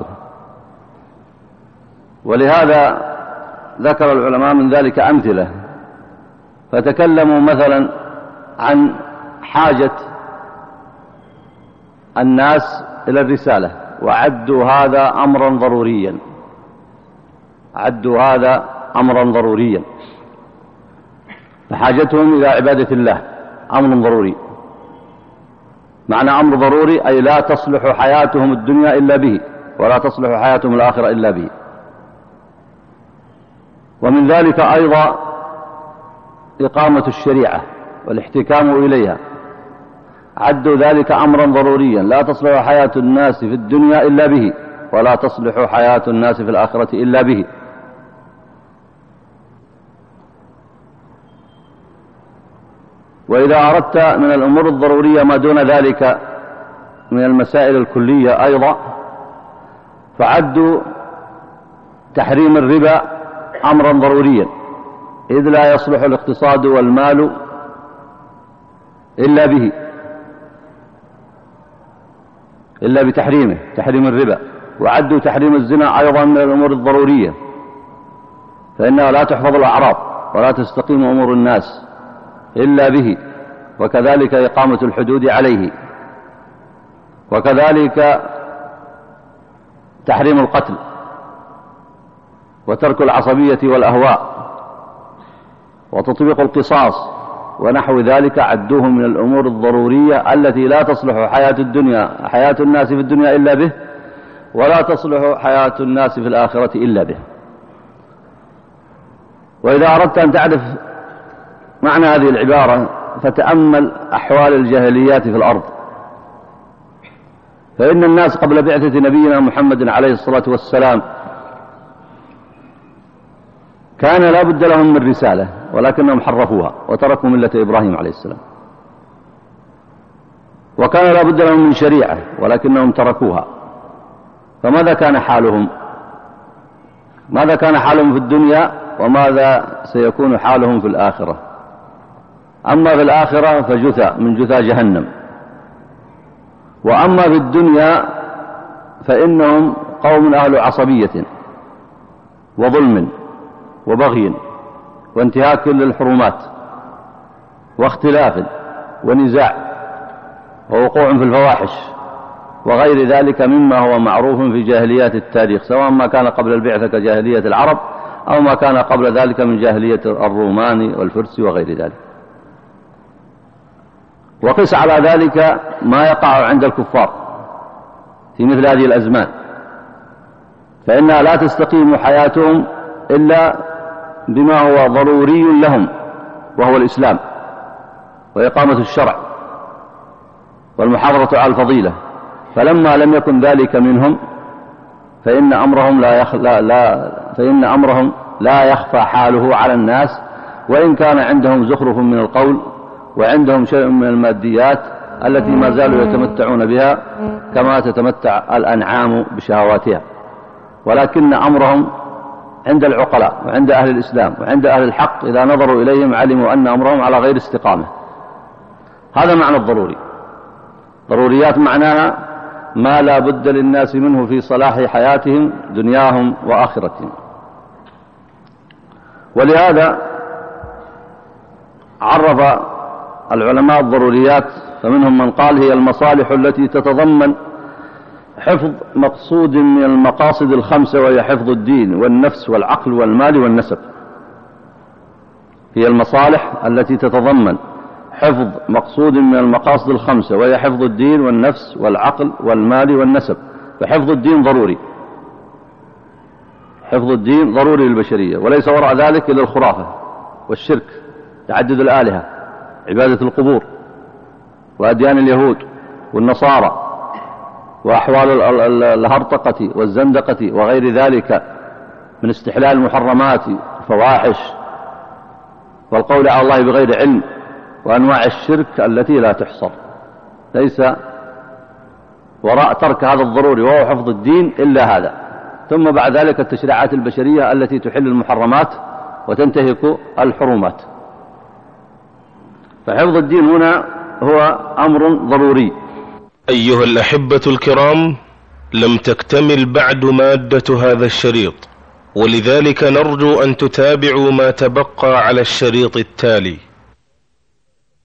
ولهذا ذكر العلماء من ذلك أمثلة، فتكلموا مثلا عن حاجة الناس إلى الرسالة وعدوا هذا أمرا ضروريا، عدوا هذا أمرا ضروريا، فحاجتهم إلى عبادة الله أمر ضروري. معنى أمر ضروري أي لا تصلح حياتهم الدنيا إلا به ولا تصلح حياتهم الآخرة إلا به. ومن ذلك أيضا إقامة الشريعة والاحتكام إليها، عدوا ذلك أمرا ضروريا لا تصلح حياة الناس في الدنيا إلا به ولا تصلح حياة الناس في الآخرة إلا به. وإذا أردت من الأمور الضرورية ما دون ذلك من المسائل الكلية أيضا، فعدوا تحريم الربا أمرا ضروريا، إذ لا يصلح الاقتصاد والمال إلا به، إلا بتحريمه، تحريم الربا. وعدوا تحريم الزنا أيضا من الأمور الضرورية، فإنها لا تحفظ الأعراض ولا تستقيم أمور الناس إلا به، وكذلك إقامة الحدود عليه، وكذلك تحريم القتل وترك العصبية والأهواء وتطبيق القصاص ونحو ذلك، عدوه من الأمور الضرورية التي لا تصلح حياة الناس في الدنيا إلا به ولا تصلح حياة الناس في الآخرة إلا به. وإذا أردت أن تعرف معنى هذه العبارة فتأمل أحوال الجاهليات في الأرض، فإن الناس قبل بعثة نبينا محمد عليه الصلاة والسلام كان لا بد لهم من رسالة، ولكنهم حرفوها وتركوا ملة إبراهيم عليه السلام. وكان لا بد لهم من شريعة ولكنهم تركوها. فماذا كان حالهم؟ ماذا كان حالهم في الدنيا وماذا سيكون حالهم في الآخرة؟ أما في الآخرة فجثى من جثى جهنم، وأما في الدنيا فإنهم قوم أهل عصبية وظلم وبغي وانتهاك للحرمات واختلاف ونزاع ووقوع في الفواحش وغير ذلك مما هو معروف في جاهليات التاريخ، سواء ما كان قبل البعثة كجاهلية العرب أو ما كان قبل ذلك من جاهلية الرومان والفرس وغير ذلك. وقس على ذلك ما يقع عند الكفار في مثل هذه الأزمان، فإنها لا تستقيم حياتهم إلا بما هو ضروري لهم، وهو الإسلام وإقامة الشرع والمحافظة على الفضيلة. فلما لم يكن ذلك منهم فإن أمرهم لا يخفى حاله على الناس، وإن كان عندهم زخرف من القول وعندهم شيء من الماديات التي ما زالوا يتمتعون بها كما تتمتع الأنعام بشهواتها، ولكن أمرهم عند العقلاء وعند أهل الإسلام وعند أهل الحق إذا نظروا إليهم علموا أن أمرهم على غير استقامة. هذا معنى الضروري. ضروريات معناها ما لا بد للناس منه في صلاح حياتهم دنياهم وآخرتهم. ولهذا عرف العلماء الضروريات، فمنهم من قال هي المصالح التي تتضمن حفظ مقصود من المقاصد الخمسة، وهي حفظ الدين والنفس والعقل والمال والنسب. هي المصالح التي تتضمن حفظ مقصود من المقاصد الخمسة، وهي حفظ الدين والنفس والعقل والمال والنسب. فحفظ الدين ضروري، حفظ الدين ضروري للبشرية، وليس وراء ذلك إلا الخرافة والشرك، تعدد الآلهة، عبادة القبور، وأديان اليهود والنصارى، وأحوال الهرطقة والزندقة وغير ذلك من استحلال المحرمات الفواحش والقول على الله بغير علم وأنواع الشرك التي لا تحصر. ليس وراء ترك هذا الضروري وهو حفظ الدين إلا هذا، ثم بعد ذلك التشريعات البشرية التي تحل المحرمات وتنتهك الحرمات. فحفظ الدين هنا هو أمر ضروري. أيها الأحبة الكرام، لم تكتمل بعد مادة هذا الشريط، ولذلك نرجو أن تتابعوا ما تبقى على الشريط التالي.